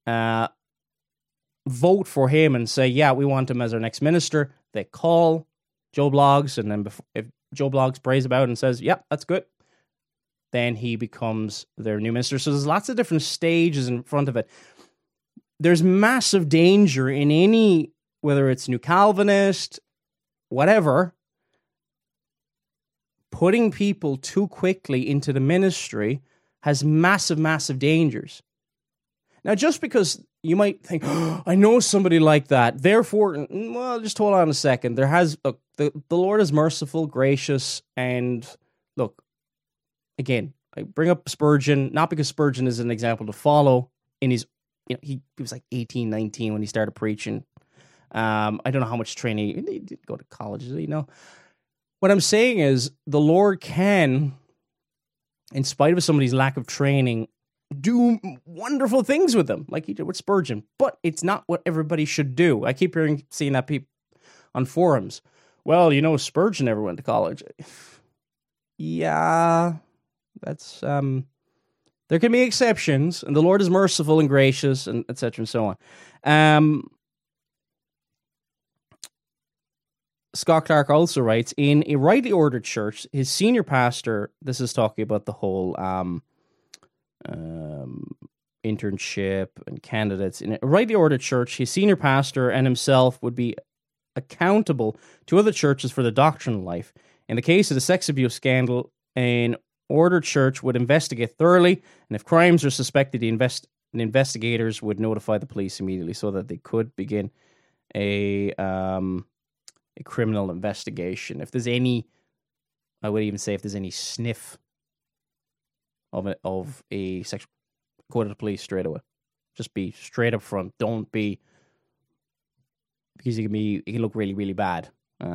vote for him and say, "Yeah, we want him as our next minister." They call Joe Bloggs, and then if Joe Bloggs prays about it and says, "Yeah, that's good," then he becomes their new minister. So there's lots of different stages in front of it. There's massive danger in any, whether it's New Calvinist, whatever, putting people too quickly into the ministry has massive, massive dangers. Now, just because you might think, oh, I know somebody like that, therefore, well, just hold on a second. The Lord is merciful, gracious, and look, again, I bring up Spurgeon, not because Spurgeon is an example to follow. In his, he was like 18, 19 when he started preaching. I don't know how much training, he did go to college, What I'm saying is the Lord can, in spite of somebody's lack of training, do wonderful things with them, like he did with Spurgeon. But it's not what everybody should do. I keep seeing that people on forums. Well, Spurgeon never went to college. Yeah, that's there can be exceptions, and the Lord is merciful and gracious, and etc. and so on. Scott Clark also writes, in a rightly ordered church, his senior pastor, this is talking about the whole internship and candidates. In a rightly ordered church, his senior pastor and himself would be accountable to other churches for the doctrinal life. In the case of the sex abuse scandal, an ordered church would investigate thoroughly, and if crimes are suspected, the investigators would notify the police immediately so that they could begin a a criminal investigation. If there's any, I would even say if there's any sniff of a sexual, go to the police straight away. Just be straight up front. Don't be, because it can look really, really bad.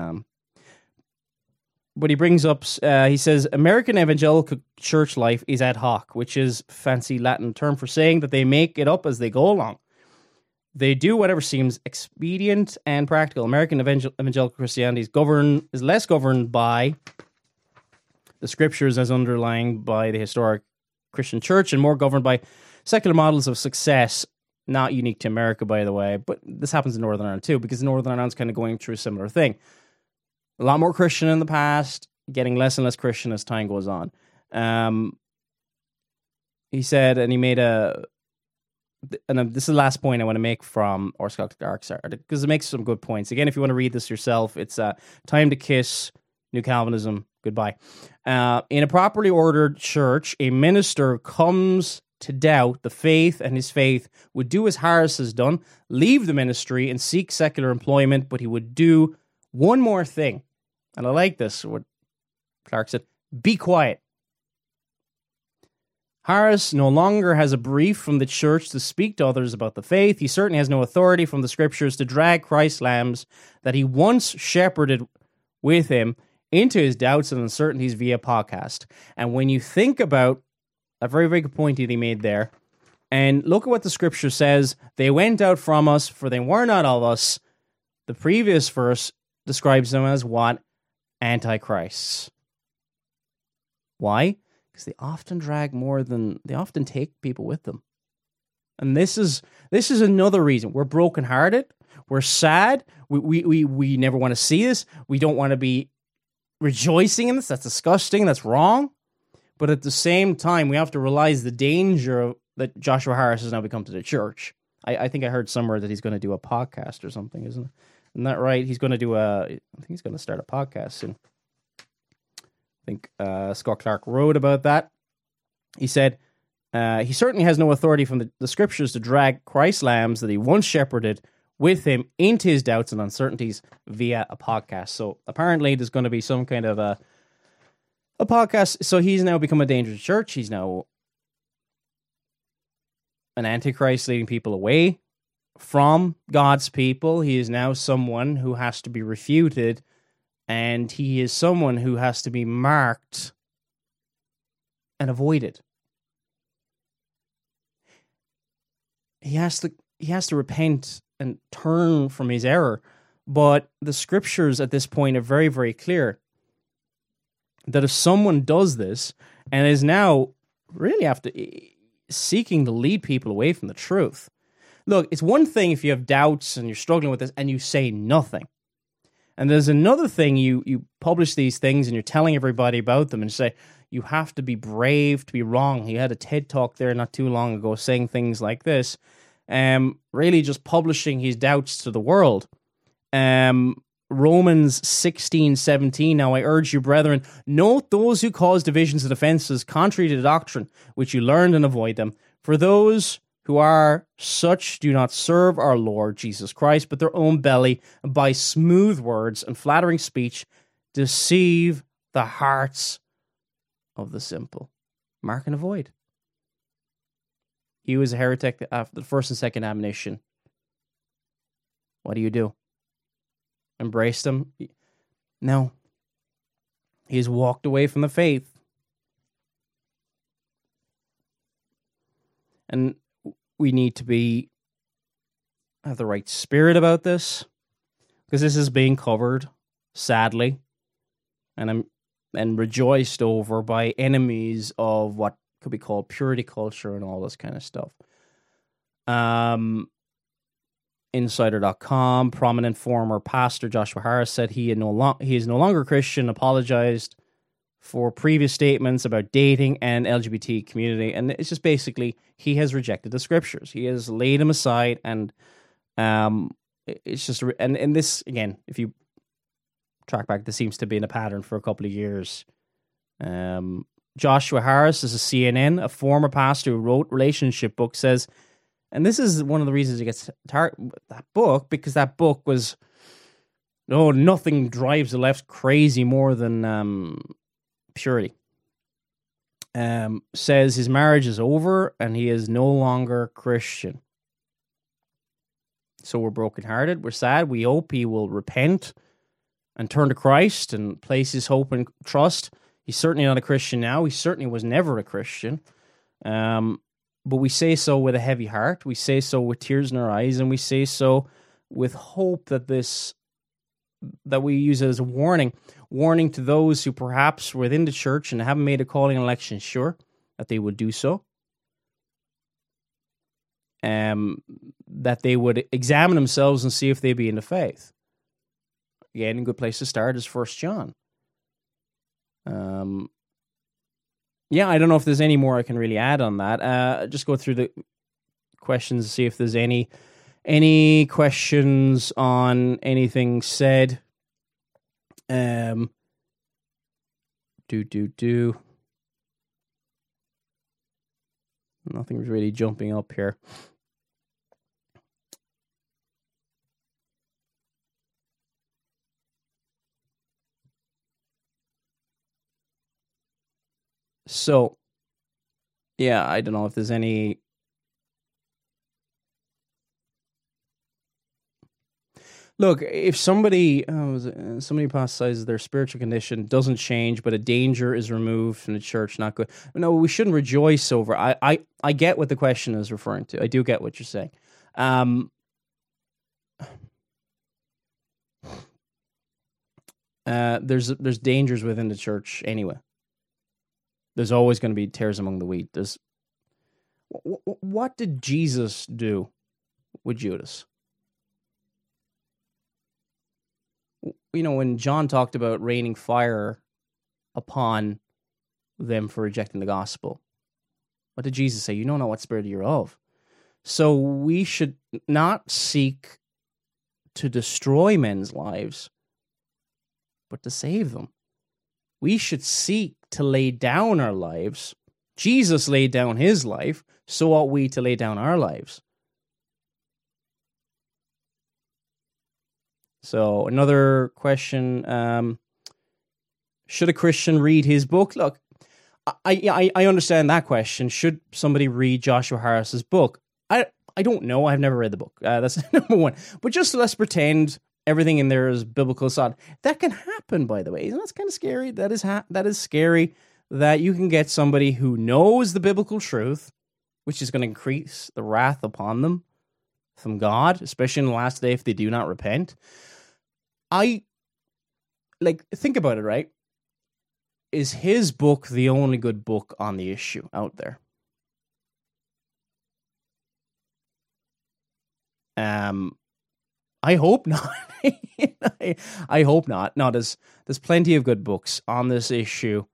But he brings up, he says, American evangelical church life is ad hoc, which is fancy Latin term for saying that they make it up as they go along. They do whatever seems expedient and practical. American evangelical Christianity is less governed by the scriptures as underlying by the historic Christian church and more governed by secular models of success, not unique to America, by the way, but this happens in Northern Ireland too, because Northern Ireland's kind of going through a similar thing. A lot more Christian in the past, getting less and less Christian as time goes on. He said, and he made this is the last point I want to make from R. Scott Clark's article, because it makes some good points. Again, if you want to read this yourself, it's Time to Kiss, New Calvinism, Goodbye. In a properly ordered church, a minister comes to doubt the faith, and his faith would do as Harris has done, leave the ministry and seek secular employment, but he would do one more thing. And I like this, what Clark said, be quiet. Harris no longer has a brief from the church to speak to others about the faith. He certainly has no authority from the scriptures to drag Christ's lambs that he once shepherded with him into his doubts and uncertainties via podcast. And when you think about a very, very good point that he made there, and look at what the scripture says, they went out from us, for they were not of us. The previous verse describes them as what? Antichrists. Why? Because they often they often take people with them. And this is another reason. We're brokenhearted. We're sad. We never want to see this. We don't want to be rejoicing in this. That's disgusting. That's wrong. But at the same time, we have to realize the danger that Joshua Harris has now become to the church. I think I heard somewhere that he's going to do a podcast or something, isn't that right? He's going to I think he's going to start a podcast soon. I think Scott Clark wrote about that. He said, he certainly has no authority from the scriptures to drag Christ's lambs that he once shepherded with him into his doubts and uncertainties via a podcast. So apparently there's going to be some kind of a podcast. So he's now become a danger to church. He's now an antichrist leading people away from God's people. He is now someone who has to be refuted, and he is someone who has to be marked and avoided. He has to repent and turn from his error. But the scriptures at this point are very, very clear that if someone does this and is now really after seeking to lead people away from the truth. Look, it's one thing if you have doubts and you're struggling with this and you say nothing. And there's another thing, you publish these things and you're telling everybody about them and say, you have to be brave to be wrong. He had a TED Talk there not too long ago saying things like this. Really just publishing his doubts to the world. Romans 16:17. Now I urge you, brethren, note those who cause divisions and offenses contrary to the doctrine, which you learned, and avoid them. For those who are such do not serve our Lord Jesus Christ, but their own belly, and by smooth words and flattering speech deceive the hearts of the simple. Mark and avoid. He was a heretic after the first and second admonition. What do? Embraced him? No. He has walked away from the faith. And we need to have the right spirit about this, because this is being covered, sadly, and rejoiced over by enemies of what could be called purity culture and all this kind of stuff. Insider.com, prominent former pastor Joshua Harris said he is no longer Christian, apologized for previous statements about dating and LGBT community, and it's just basically he has rejected the scriptures. He has laid them aside, and it's just and this again, if you track back, this seems to be in a pattern for a couple of years. Joshua Harris is a CNN, a former pastor who wrote relationship book, says. And this is one of the reasons he gets that book, because that book was nothing drives the left crazy more than purity. Says his marriage is over and he is no longer Christian. So we're brokenhearted, we're sad. We hope he will repent and turn to Christ and place his hope and trust. He's certainly not a Christian now. He certainly was never a Christian. But we say so with a heavy heart. We say so with tears in our eyes, and we say so with hope that we use it as a warning to those who perhaps were within the church and haven't made a calling and election sure that they would do so. That they would examine themselves and see if they be in the faith. Again, a good place to start is 1 John. Yeah, I don't know if there's any more I can really add on that. Just go through the questions, see if there's any questions on anything said. Nothing's really jumping up here. So, yeah, I don't know if there's any. Look, if somebody apostatizes, their spiritual condition doesn't change, but a danger is removed from the church, not good. No, we shouldn't rejoice over. I get what the question is referring to. I do get what you're saying. There's dangers within the church anyway. There's always going to be tares among the wheat. What did Jesus do with Judas? You know, when John talked about raining fire upon them for rejecting the gospel, what did Jesus say? You don't know what spirit you're of. So we should not seek to destroy men's lives, but to save them. We should seek to lay down our lives. Jesus laid down his life, so ought we to lay down our lives. So another question, should a Christian read his book? Look, I understand that question. Should somebody read Joshua Harris's book? I don't know. I've never read the book. That's number one. But just let's pretend everything in there is biblical sod. That can happen, by the way. Isn't that kind of scary? That is scary that you can get somebody who knows the biblical truth, which is going to increase the wrath upon them from God, especially in the last day if they do not repent. Think about it, right? Is his book the only good book on the issue out there? I hope not. I hope not. No, there's plenty of good books on this issue.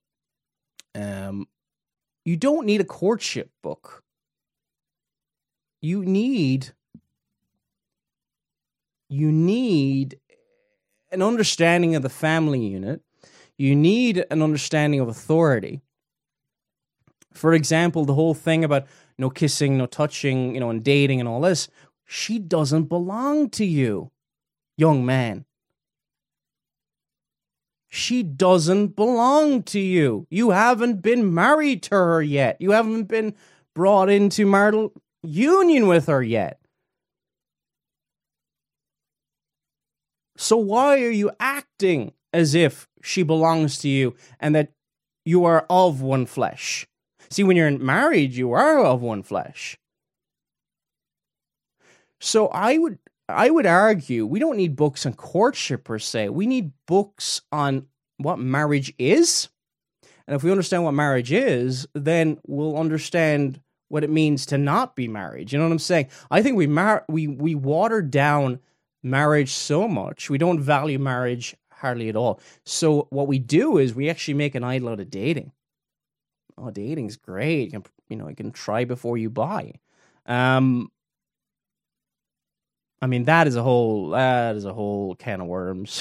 You don't need a courtship book. You need an understanding of the family unit. You need an understanding of authority. For example, the whole thing about no kissing, no touching, and dating and all this. She doesn't belong to you, young man. She doesn't belong to you. You haven't been married to her yet. You haven't been brought into marital union with her yet. So why are you acting as if she belongs to you and that you are of one flesh? See, when you're married, you are of one flesh. So I would argue we don't need books on courtship per se. We need books on what marriage is. And if we understand what marriage is, then we'll understand what it means to not be married. You know what I'm saying? I think we water down marriage so much. We don't value marriage hardly at all. So what we do is we actually make an idol out of dating. Oh, dating's great. You can try before you buy. That is a whole can of worms.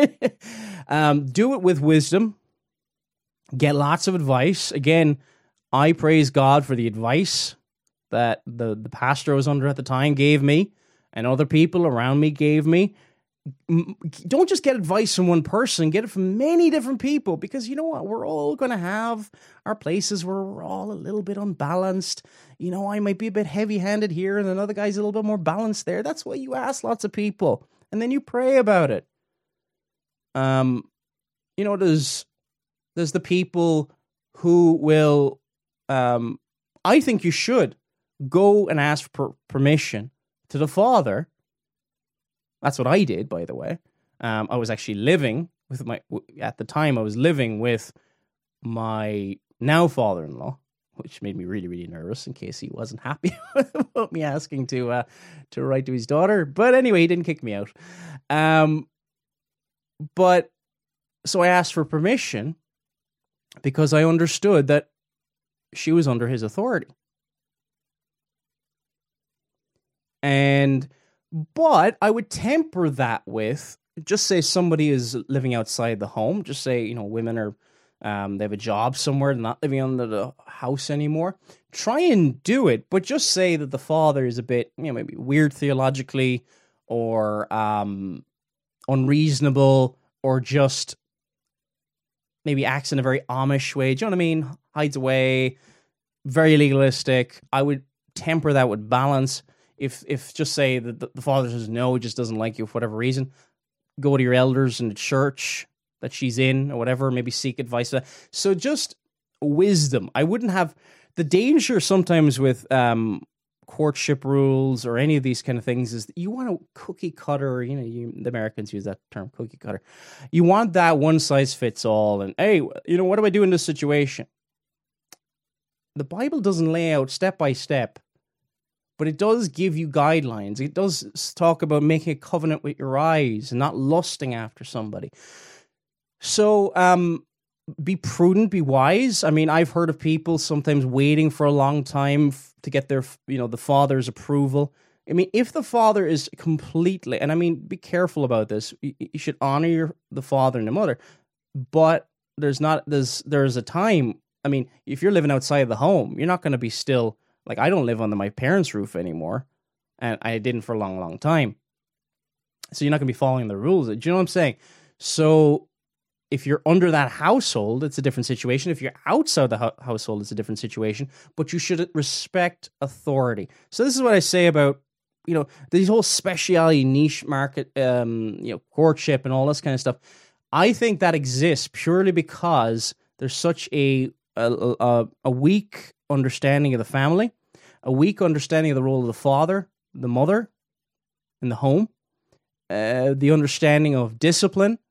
Do it with wisdom. Get lots of advice. Again, I praise God for the advice that the pastor I was under at the time gave me and other people around me gave me. don't just get advice from one person, get it from many different people, because you know what? We're all going to have our places where we're all a little bit unbalanced. You know, I might be a bit heavy-handed here and another guy's a little bit more balanced there. That's why you ask lots of people and then you pray about it. You know, there's the people who will, I think you should go and ask for permission to the Father. That's what I did, by the way. I was actually living with at the time I was living with my now father-in-law, which made me really, really nervous in case he wasn't happy about me asking to write to his daughter. But anyway, he didn't kick me out. But so I asked for permission because I understood that she was under his authority. But I would temper that with, just say somebody is living outside the home. Just say, you know, women are, they have a job somewhere, they're not living under the house anymore. Try and do it, but just say that the father is a bit, you know, maybe weird theologically, or unreasonable, or just maybe acts in a very Amish way. Do you know what I mean? Hides away, very legalistic. I would temper that with balance. If just say that the father says no, he just doesn't like you for whatever reason, go to your elders in the church that she's in or whatever, maybe seek advice. So just wisdom. I wouldn't have the danger sometimes with courtship rules or any of these kind of things is that you want a cookie cutter, you know, the Americans use that term, cookie cutter. You want that one size fits all. And hey, you know, what do I do in this situation? The Bible doesn't lay out step by step, but it does give you guidelines. It does talk about making a covenant with your eyes and not lusting after somebody. So be prudent, be wise. I mean, I've heard of people sometimes waiting for a long time to get their, you know, the father's approval. I mean, if the father is completely, and I mean, be careful about this. You should honor the father and the mother, but there's a time. I mean, if you're living outside of the home, you're not going to be still. Like, I don't live under my parents' roof anymore, and I didn't for a long, long time. So you're not going to be following the rules. Do you know what I'm saying? So if you're under that household, it's a different situation. If you're outside the household, it's a different situation. But you should respect authority. So this is what I say about, you know, these whole specialty niche market, you know, courtship and all this kind of stuff. I think that exists purely because there's such a weak understanding of the family, a weak understanding of the role of the father, the mother in the home, the understanding of discipline.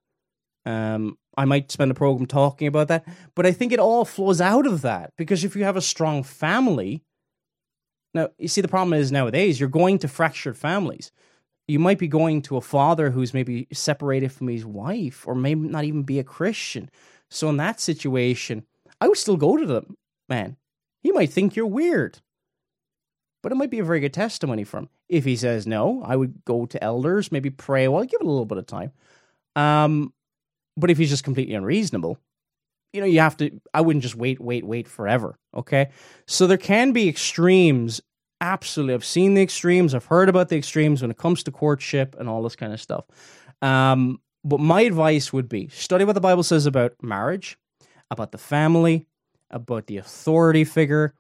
I might spend a program talking about that, but I think it all flows out of that, because if you have a strong family, now, you see, the problem is nowadays you're going to fractured families. You might be going to a father who's maybe separated from his wife, or maybe not even be a Christian. So in that situation, I would still go to them, man. He might think you're weird, but it might be a very good testimony from him. If he says no, I would go to elders, maybe pray. Well, give it a little bit of time. But if he's just completely unreasonable, you know, you have to, I wouldn't just wait forever. Okay. So there can be extremes. Absolutely. I've seen the extremes. I've heard about the extremes when it comes to courtship and all this kind of stuff. But my advice would be study what the Bible says about marriage, about the family, about the authority figure.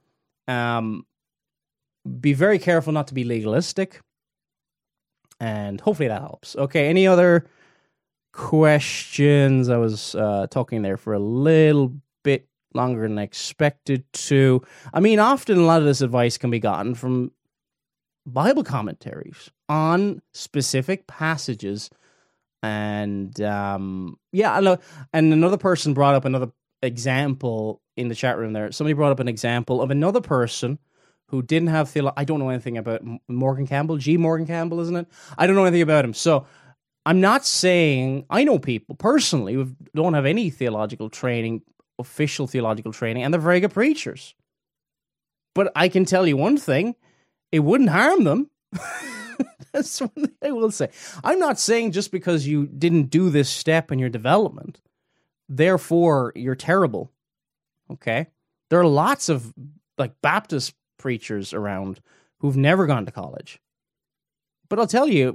Be very careful not to be legalistic. And hopefully that helps. Okay, any other questions? I was talking there for a little bit longer than I expected to. I mean, often a lot of this advice can be gotten from Bible commentaries on specific passages. And yeah, I know. And another person brought up another example in the chat room there. Somebody brought up an example of another person who didn't have I don't know anything about Morgan Campbell, Morgan Campbell, isn't it? I don't know anything about him. So I'm not saying, I know people personally who don't have any theological training, official theological training, and they're very good preachers. But I can tell you one thing, it wouldn't harm them. That's one thing I will say. I'm not saying just because you didn't do this step in your development, therefore you're terrible. Okay? There are lots of like Baptist preachers around who've never gone to college. But I'll tell you,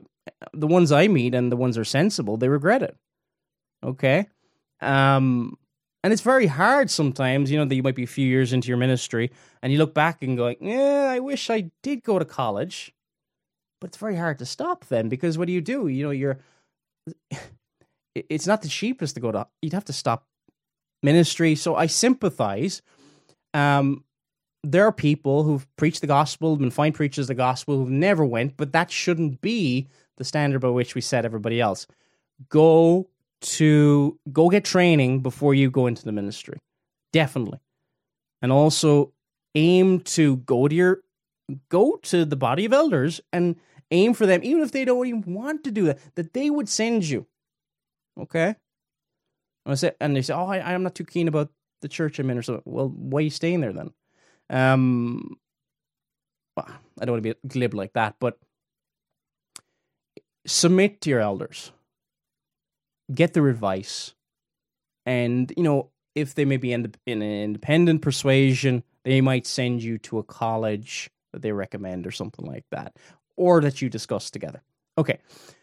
the ones I meet and the ones that are sensible, they regret it. Okay? And it's very hard sometimes, you know, that you might be a few years into your ministry and you look back and go, yeah, I wish I did go to college. But it's very hard to stop then, because what do? You know, it's not the cheapest to go to, you'd have to stop ministry. So I sympathize. There are people who've preached the gospel, been fine preachers of the gospel, who've never went, but that shouldn't be the standard by which we set everybody else. Go get training before you go into the ministry. Definitely. And also aim to go to the body of elders and aim for them, even if they don't even want to do that they would send you. Okay? And they say, oh, I'm not too keen about the church I'm in or something. Well, why are you staying there then? Well, I don't want to be glib like that, but submit to your elders. Get their advice. And, you know, if they may be in an independent persuasion, they might send you to a college that they recommend or something like that, or that you discuss together. Okay.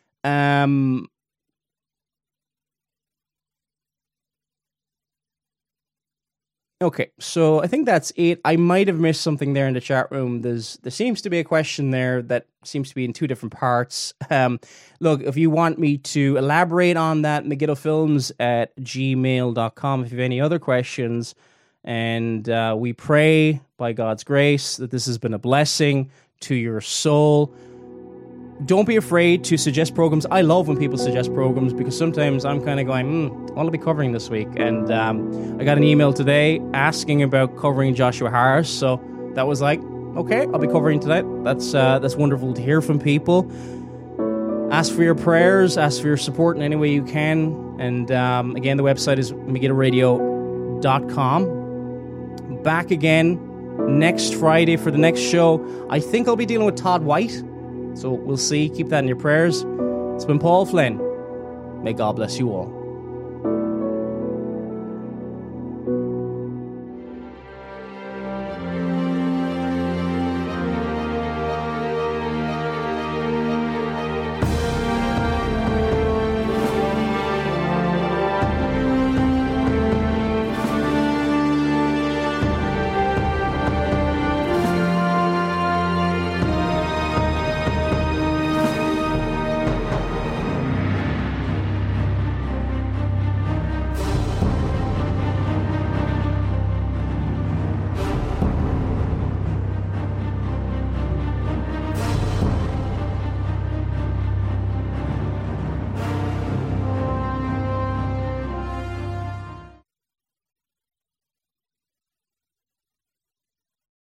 Okay, so I think that's it. I might have missed something there in the chat room. There seems to be a question there that seems to be in two different parts. Look, if you want me to elaborate on that, megidofilms@gmail.com if you have any other questions. And we pray, by God's grace, that this has been a blessing to your soul. Don't be afraid to suggest programs. I love when people suggest programs, because sometimes I'm kind of going, what will I be covering this week? And I got an email today asking about covering Joshua Harris. So that was like, okay, I'll be covering tonight. That's wonderful to hear from people. Ask for your prayers. Ask for your support in any way you can. And again, the website is MegiddoRadio.com. Back again next Friday for the next show. I think I'll be dealing with Todd White. So we'll see. Keep that in your prayers. It's been Paul Flynn. May God bless you all.